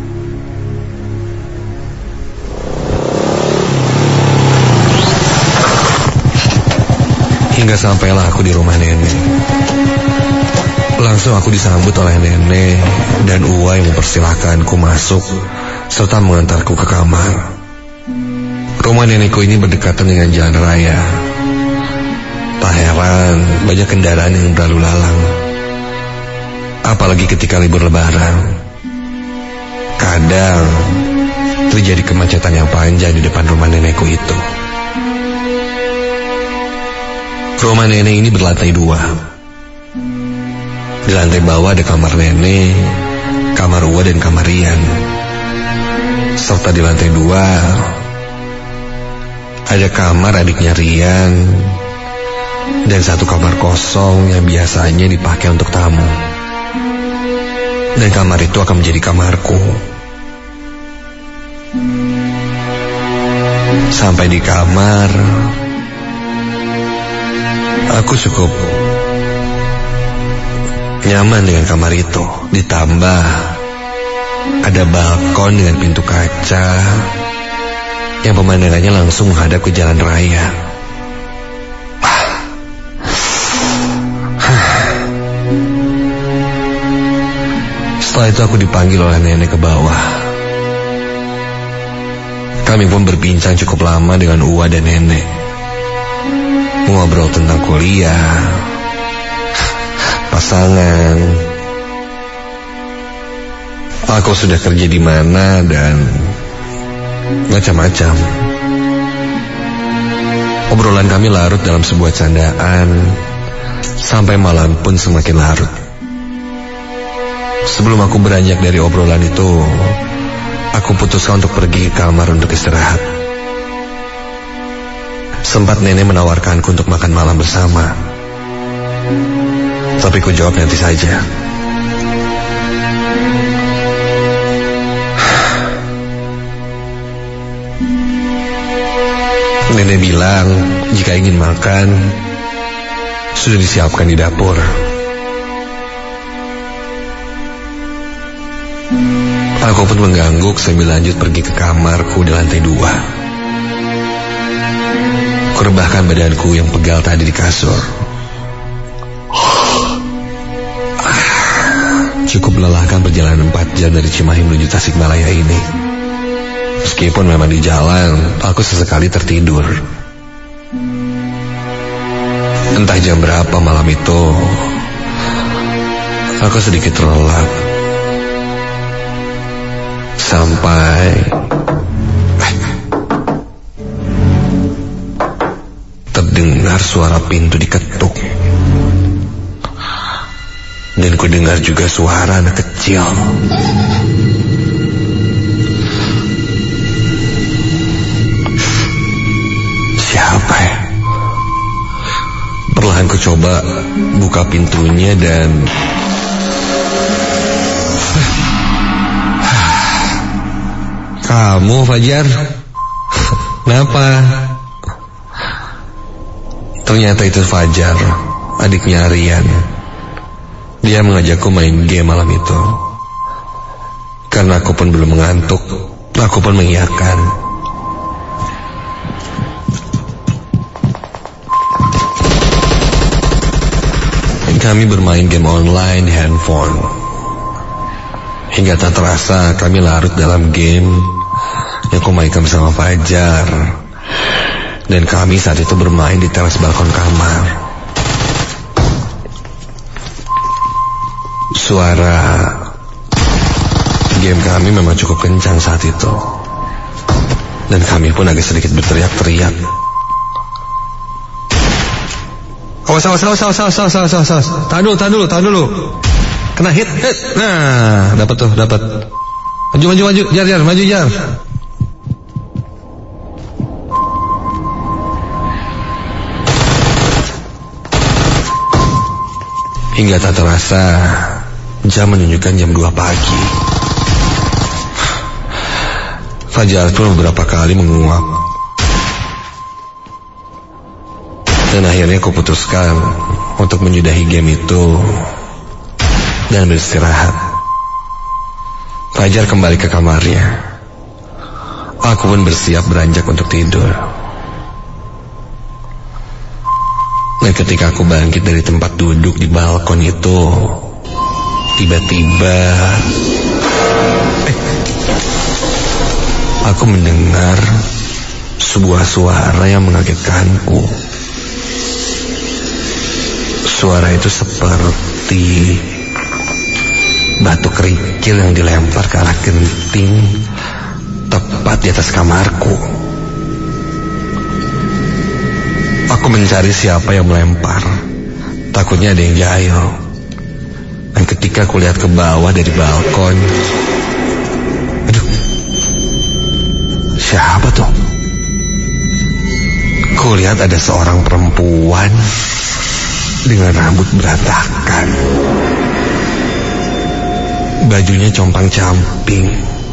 Hingga sampailah aku di rumah nenek. Langsung aku disambut oleh nenek dan Uwa yang mempersilahkanku masuk serta mengantarku ke kamar. Rumah nenekku ini berdekatan dengan jalan raya. Tak heran banyak kendaraan yang berlalu lalang. Apalagi ketika libur lebaran. Kadang terjadi kemacetan yang panjang di depan rumah nenekku itu. Rumah nenek ini berlantai 2. Di lantai bawah ada kamar nenek, kamar Uwa dan kamar Rian. Serta di lantai 2 ada kamar adiknya Rian dan satu kamar kosong yang biasanya dipakai untuk tamu. Dan kamar itu akan menjadi kamarku. Sampai di kamar, aku cukup nyaman dengan kamar itu. Ditambah ada balkon dengan pintu kaca yang pemandangannya langsung menghadap ke jalan raya. Setelah itu aku dipanggil oleh nenek ke bawah. Kami pun berbincang cukup lama dengan Uwa dan nenek. Ngobrol tentang kuliah, pasangan, aku sudah kerja di mana dan macam-macam. Obrolan kami larut dalam sebuah candaan sampai malam pun semakin larut. Sebelum aku beranjak dari obrolan itu, aku putuskan untuk pergi ke kamar untuk istirahat. Sempat nenek menawarkanku untuk makan malam bersama. Tapi ku jawab nanti saja. Nenek bilang jika ingin makan sudah disiapkan di dapur. Aku pun mengangguk sambil lanjut pergi ke kamarku di lantai 2. Kurebahkan badanku yang pegal tadi di kasur. Cukup melelahkan perjalanan 4 jam dari Cimahi menuju Tasikmalaya ini. Meskipun memang di jalan, aku sesekali tertidur. Entah jam berapa malam itu, aku sedikit terlelap. Sampai terdengar suara pintu diketuk. Dan ku dengar juga suara anak kecil. Siapa ya? Perlahan ku coba buka pintunya dan kamu, Fajar? Kenapa? Ternyata itu Fajar, adiknya Aryan. Dia mengajakku main game malam itu. Karena aku pun belum mengantuk, aku pun mengiyakan. Kami bermain game online di handphone. Hingga tak terasa kami larut dalam game yang aku mainkan bersama Fajar. Dan kami saat itu bermain di teras balkon kamar. Suara game kami memang cukup kencang saat itu. Dan kami pun agak sedikit berteriak-teriak. Awas. Tahan dulu. Kena hit. Nah, dapat. Maju. Jar, maju. Hingga tak terasa jam menunjukkan jam 2 pagi. Fajar pun beberapa kali menguap. Dan akhirnya aku putuskan untuk menyudahi game itu dan beristirahat. Fajar kembali ke kamarnya. Aku pun bersiap beranjak untuk tidur. Dan ketika aku bangkit dari tempat duduk di balkon itu, tiba-tiba aku mendengar sebuah suara yang mengagetkanku. Suara itu seperti batu kerikil yang dilempar ke arah genting tepat di atas kamarku. Aku mencari siapa yang melempar. Takutnya ada yang jahil. Dan ketika aku lihat ke bawah dari balkon, aduh, siapa tuh? Ku lihat ada seorang perempuan dengan rambut berantakan. Bajunya compang-camping,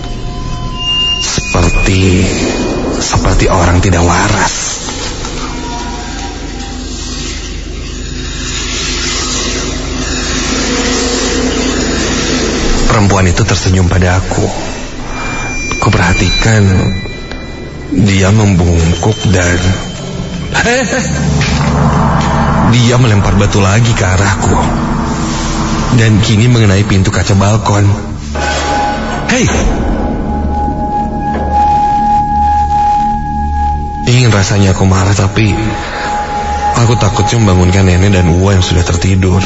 seperti orang tidak waras. Perempuan itu tersenyum pada aku. Kuperhatikan dia membungkuk dan dia melempar batu lagi ke arahku. Dan kini mengenai pintu kaca balkon. Hei! Ingin rasanya aku marah, tapi aku takutnya membangunkan nenek dan Uwa yang sudah tertidur.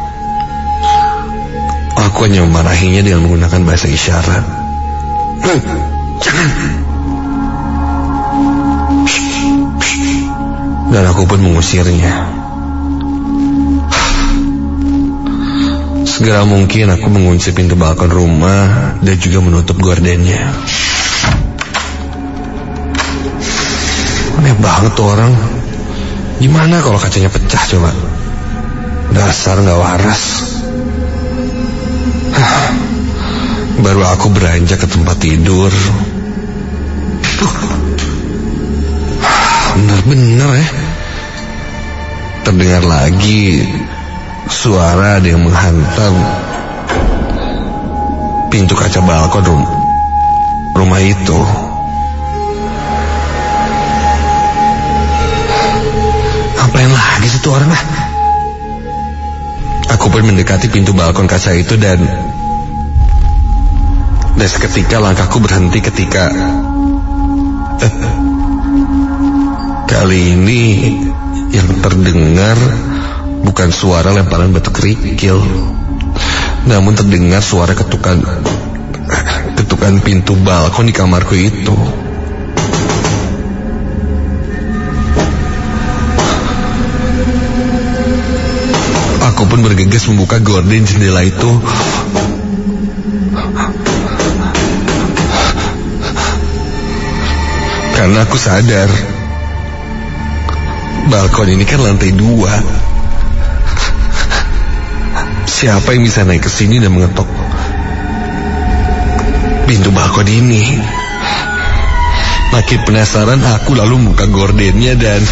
Aku hanya memarahinya dengan menggunakan bahasa isyarat. Jangan! Dan aku pun mengusirnya. Segera mungkin aku mengunci pintu balkon rumah dan juga menutup gordennya. Aneh banget tuh orang. Gimana kalau kacanya pecah coba? Dasar gak waras. Baru aku beranjak ke tempat tidur. Benar-benar ya. Terdengar lagi suara ada yang menghantam pintu kaca balkon rumah itu. Ngapain lagi situ orang ah? Aku pun mendekati pintu balkon kaca itu dan seketika langkahku berhenti ketika kali ini yang terdengar bukan suara lemparan batu kerikil, namun terdengar suara ketukan pintu balkon di kamarku itu. Aku pun bergegas membuka gorden jendela itu. Karena aku sadar balkon ini kan lantai 2. Siapa yang bisa naik ke sini dan mengetok pintu balkon ini? Makin penasaran aku lalu buka gordennya dan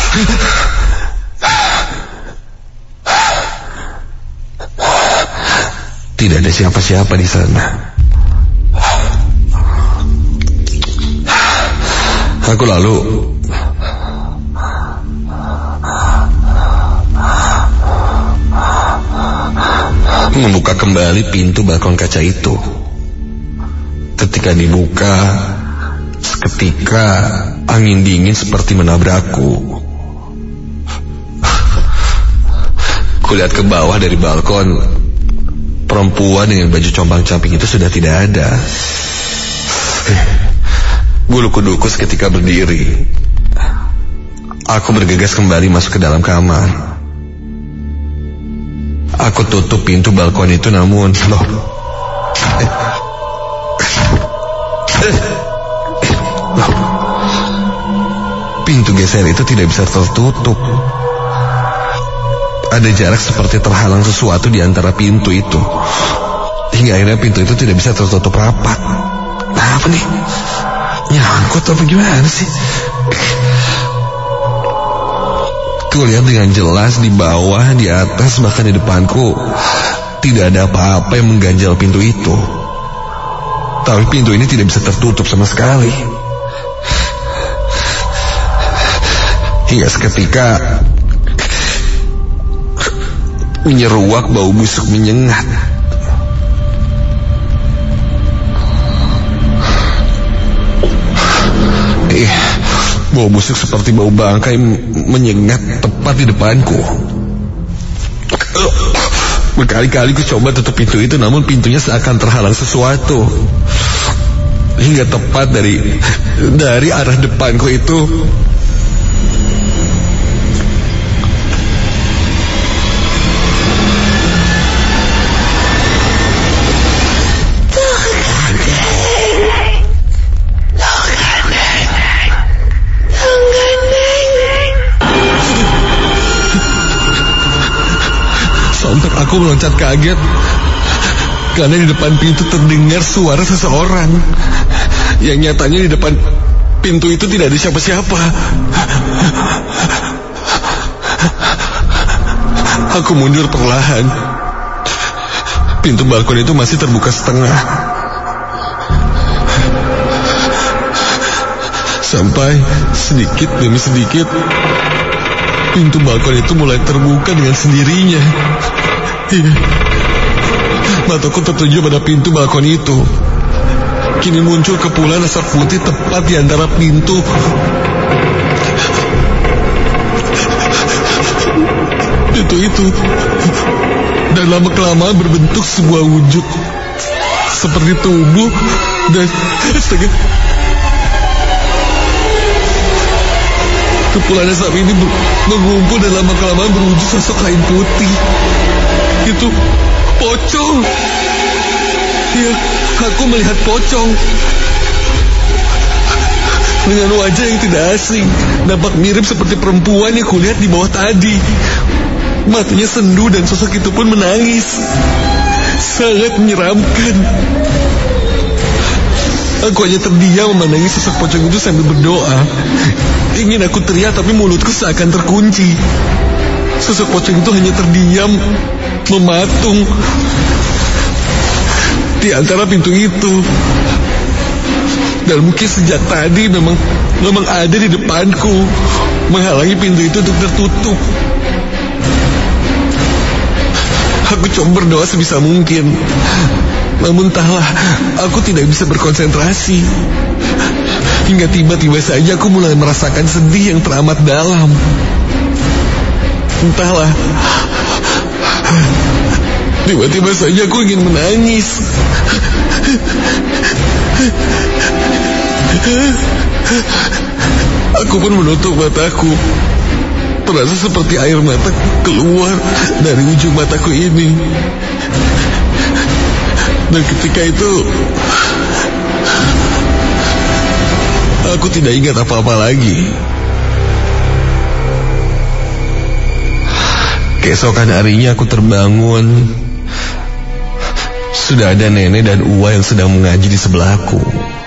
tidak ada siapa-siapa di sana. Aku lalu membuka kembali pintu balkon kaca itu. Ketika dibuka, seketika angin dingin seperti menabrakku. Kulihat ke bawah dari balkon, perempuan dengan baju compang-camping itu sudah tidak ada. Bulu kuduku seketika berdiri. Aku bergegas kembali masuk ke dalam kamar. Aku tutup pintu balkon itu, namun pintu geser itu tidak bisa tertutup. Ada jarak seperti terhalang sesuatu di antara pintu itu, hingga akhirnya pintu itu tidak bisa tertutup rapat. Nah, apa nih? Nyangkut apa gimana sih? Kulihat dengan jelas di bawah, di atas, bahkan di depanku tidak ada apa-apa yang mengganjal pintu itu. Tapi pintu ini tidak bisa tertutup sama sekali. Hingga seketika menyeruak bau busuk menyengat. Bau busuk seperti bau bangkai menyengat tepat di depanku. Berkali-kali ku coba tutup pintu itu, namun pintunya seakan terhalang sesuatu. Hingga tepat dari arah depanku itu aku meloncat kaget karena di depan pintu terdengar suara seseorang. Yang nyatanya di depan pintu itu tidak ada siapa-siapa. Aku mundur perlahan. Pintu balkon itu masih terbuka setengah. Sampai sedikit demi sedikit pintu balkon itu mulai terbuka dengan sendirinya. Mataku tertuju pada pintu balkon itu. Kini muncul kepulan asap putih tepat di antara pintu. Pintu itu dan lama-kelamaan berbentuk sebuah wujud seperti tubuh dan setengah. Kepulan asap ini mengumpul dan lama-kelamaan berwujud sosok kain putih. Itu pocong. Ya, aku melihat pocong dengan wajah yang tidak asing. Nampak mirip seperti perempuan yang kulihat di bawah tadi. Matanya sendu dan sosok itu pun menangis. Sangat menyeramkan. Aku hanya terdiam memandangi sosok pocong itu sambil berdoa. Ingin aku teriak tapi mulutku seakan terkunci. Sosok pocong itu hanya terdiam, mematung di antara pintu itu. Dan mungkin sejak tadi memang ada di depanku, menghalangi pintu itu untuk tertutup. Aku coba berdoa sebisa mungkin, namun entahlah, aku tidak bisa berkonsentrasi. Hingga tiba-tiba saja aku mulai merasakan sedih yang teramat dalam. Entahlah, tiba-tiba saja aku ingin menangis. Aku pun menutup mataku. terasa seperti air mata keluar dari ujung mataku ini. Dan ketika itu aku tidak ingat apa-apa lagi. Keesokan harinya aku terbangun. Sudah ada nenek dan Uwa yang sedang mengaji di sebelahku.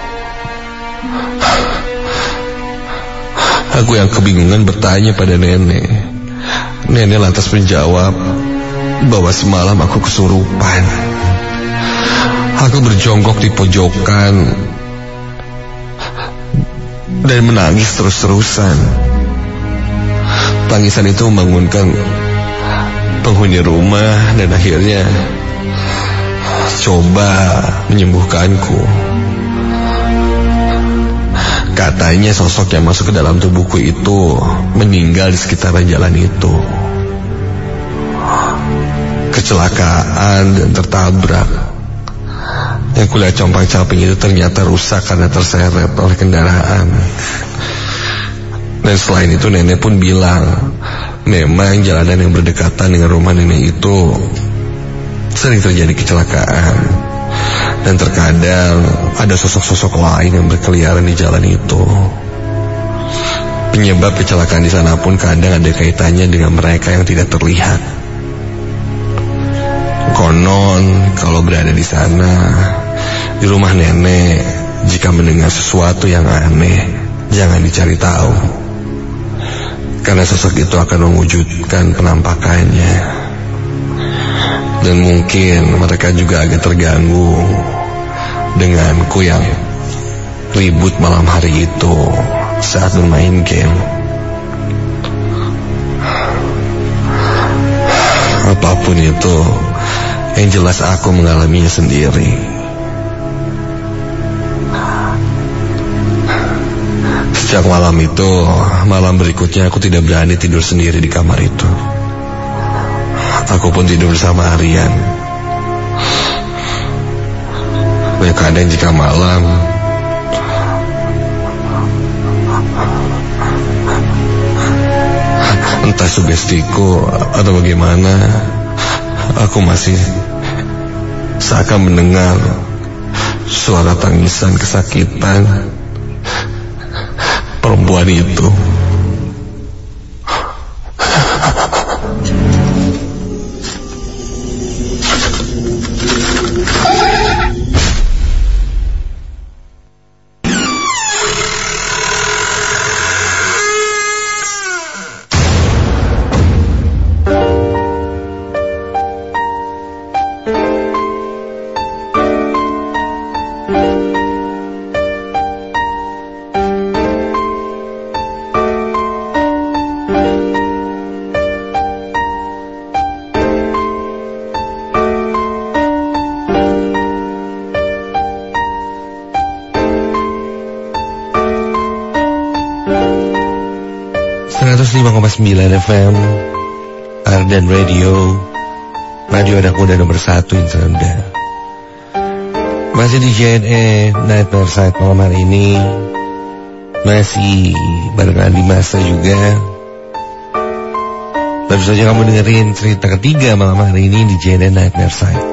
Aku yang kebingungan bertanya pada nenek. Nenek lantas menjawab bahwa semalam aku kesurupan. Aku berjongkok di pojokan dan menangis terus-terusan. Tangisan itu membangunkan penghuni rumah dan akhirnya coba menyembuhkanku. Katanya sosok yang masuk ke dalam tubuhku itu meninggal di sekitaran jalan itu. Kecelakaan dan tertabrak. Yang kulihat compang-camping itu ternyata rusak karena terseret oleh kendaraan. Dan selain itu nenek pun bilang, memang jalanan yang berdekatan dengan rumah nenek itu sering terjadi kecelakaan. Dan terkadang ada sosok-sosok lain yang berkeliaran di jalan itu. Penyebab kecelakaan di sana pun kadang ada kaitannya dengan mereka yang tidak terlihat. Konon kalau berada di sana, di rumah nenek, jika mendengar sesuatu yang aneh, jangan dicari tahu. Karena sosok itu akan mewujudkan penampakannya. Dan mungkin mereka juga agak terganggu denganku yang ribut malam hari itu saat bermain game. Apapun itu, yang jelas aku mengalaminya sendiri. Sejak malam itu, malam berikutnya aku tidak berani tidur sendiri di kamar itu. Aku pun tidur bersama Aryan. Dan kadang jika malam entah sugestiku atau bagaimana, aku masih seakan mendengar suara tangisan kesakitan perempuan itu. FM Ardan Radio, radio anak muda nomor 1 Insan Muda. Masih di JNE Nightmare Side malam hari ini. Masih barengan di masa juga. Baru saja kamu dengerin cerita ketiga malam hari ini di JNE Nightmare Side.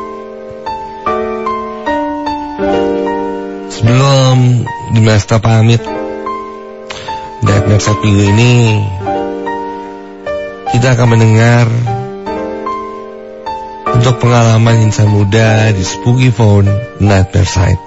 Sebelum Dimasta pamit, Nightmare Side minggu ini kita akan mendengar untuk pengalaman insan muda di Spooky Phone Nightmare Side.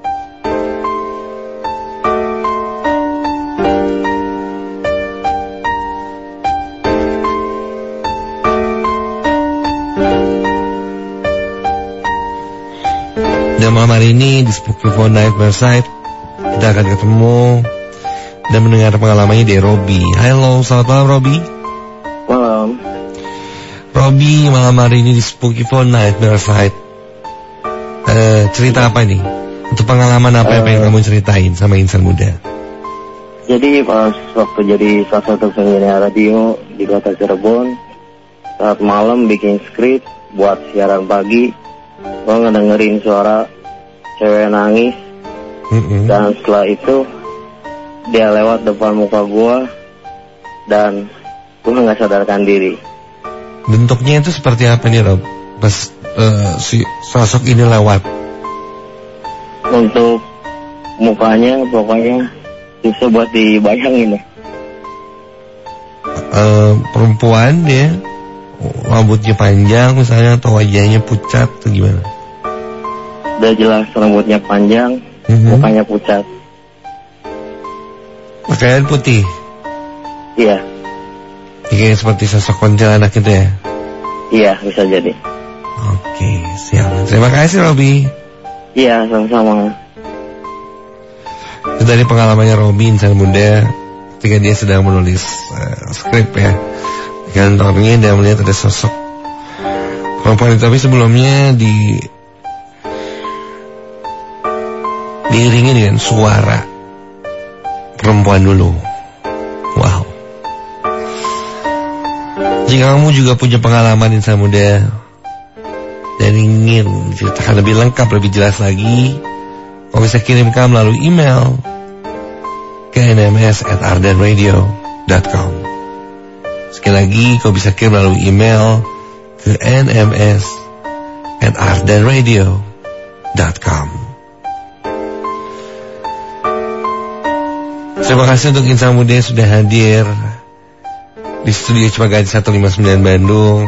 Dan malam hari ini di Spooky Phone Nightmare Side kita akan ketemu dan mendengar pengalamannya dari Robi. Halo, selamat malam Robi. Malam. Robi, malam hari ini di Spooky Phone Nightmare Side. Cerita apa nih? Untuk pengalaman apa yang pengen kamu ceritain sama insan muda? Jadi pas waktu jadi salah satu penyiar radio di kota Cirebon, saat malam bikin skrip buat siaran pagi, gue ngedengerin suara cewek nangis. Dan setelah itu dia lewat depan muka gue dan gue nggak sadarkan diri. Bentuknya itu seperti apa nih Rob? Pas si sosok ini lewat. Untuk mukanya pokoknya susah buat dibayangin ya. Perempuan dia, rambutnya panjang misalnya, atau wajahnya pucat atau gimana? Udah jelas rambutnya panjang, mukanya pucat. Pakaian putih. Iya. Kayak seperti sosok kuntilanak gitu ya? Iya, bisa jadi. Oke, siap. Terima kasih Robi. Iya, sama-sama. Itu dari pengalamannya Robi, insan muda, ketika dia sedang menulis skrip ya. Kantornya dia melihat ada sosok perempuan itu, tapi sebelumnya diiringi dengan suara perempuan dulu. Wow. Jika kamu juga punya pengalaman insan muda dan ingin ceritakan lebih lengkap, lebih jelas lagi, kamu bisa kirimkan melalui email ke nms@ardenradio.com. Sekali lagi, kau bisa kirim melalui email ke nms@ardenradio.com. Terima kasih untuk insan muda yang sudah hadir di studio Cipagadi 159 Bandung.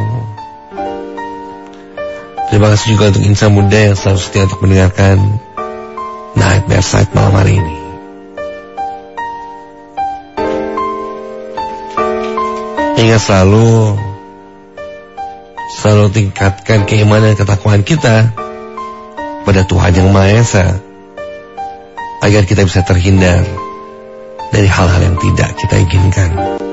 Terima kasih juga untuk insan muda yang selalu setia untuk mendengarkan Nightmare Side malam hari ini. Ingat selalu tingkatkan keimanan dan ketakwaan kita pada Tuhan Yang Maha Esa, agar kita bisa terhindar dari hal-hal yang tidak kita inginkan.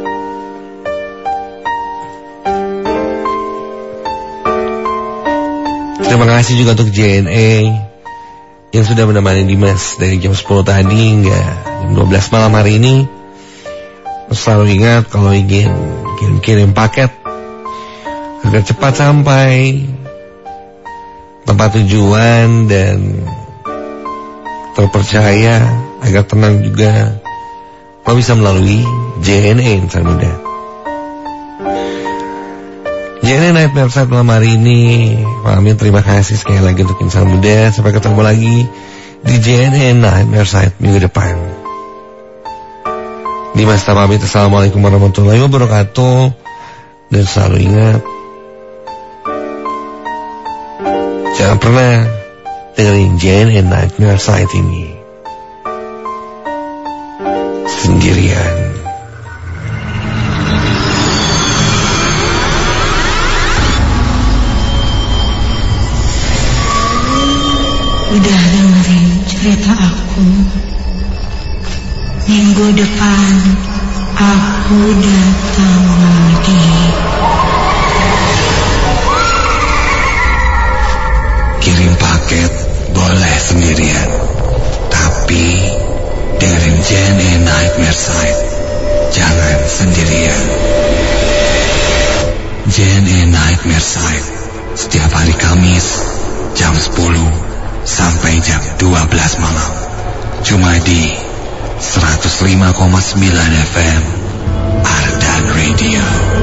Terima kasih juga untuk JNE yang sudah menemani Dimas dari jam 10 tadi hingga jam 12 malam hari ini. Selalu ingat kalau ingin kirim paket agar cepat sampai tempat tujuan dan terpercaya, agar tenang juga, kau bisa melalui JNE insan muda. JNE Nightmare Side malam hari ini. Malam ini terima kasih sekali lagi untuk insan muda. Sampai ketemu lagi di JNE Nightmare Side minggu depan. Dimas pamit. Assalamualaikum warahmatullahi wabarakatuh. Dan selalu ingat, jangan pernah dengerin JNE Nightmare Side ini sendirian. Udah dengerin cerita aku. Minggu depan aku datang lagi. Kirim paket boleh sendirian, tapi dengerin JNE Nightmare Side jangan sendirian. JNE Nightmare Side setiap hari Kamis jam 10 sampai jam 12 malam, cuma di 105,9 FM Ardan Radio.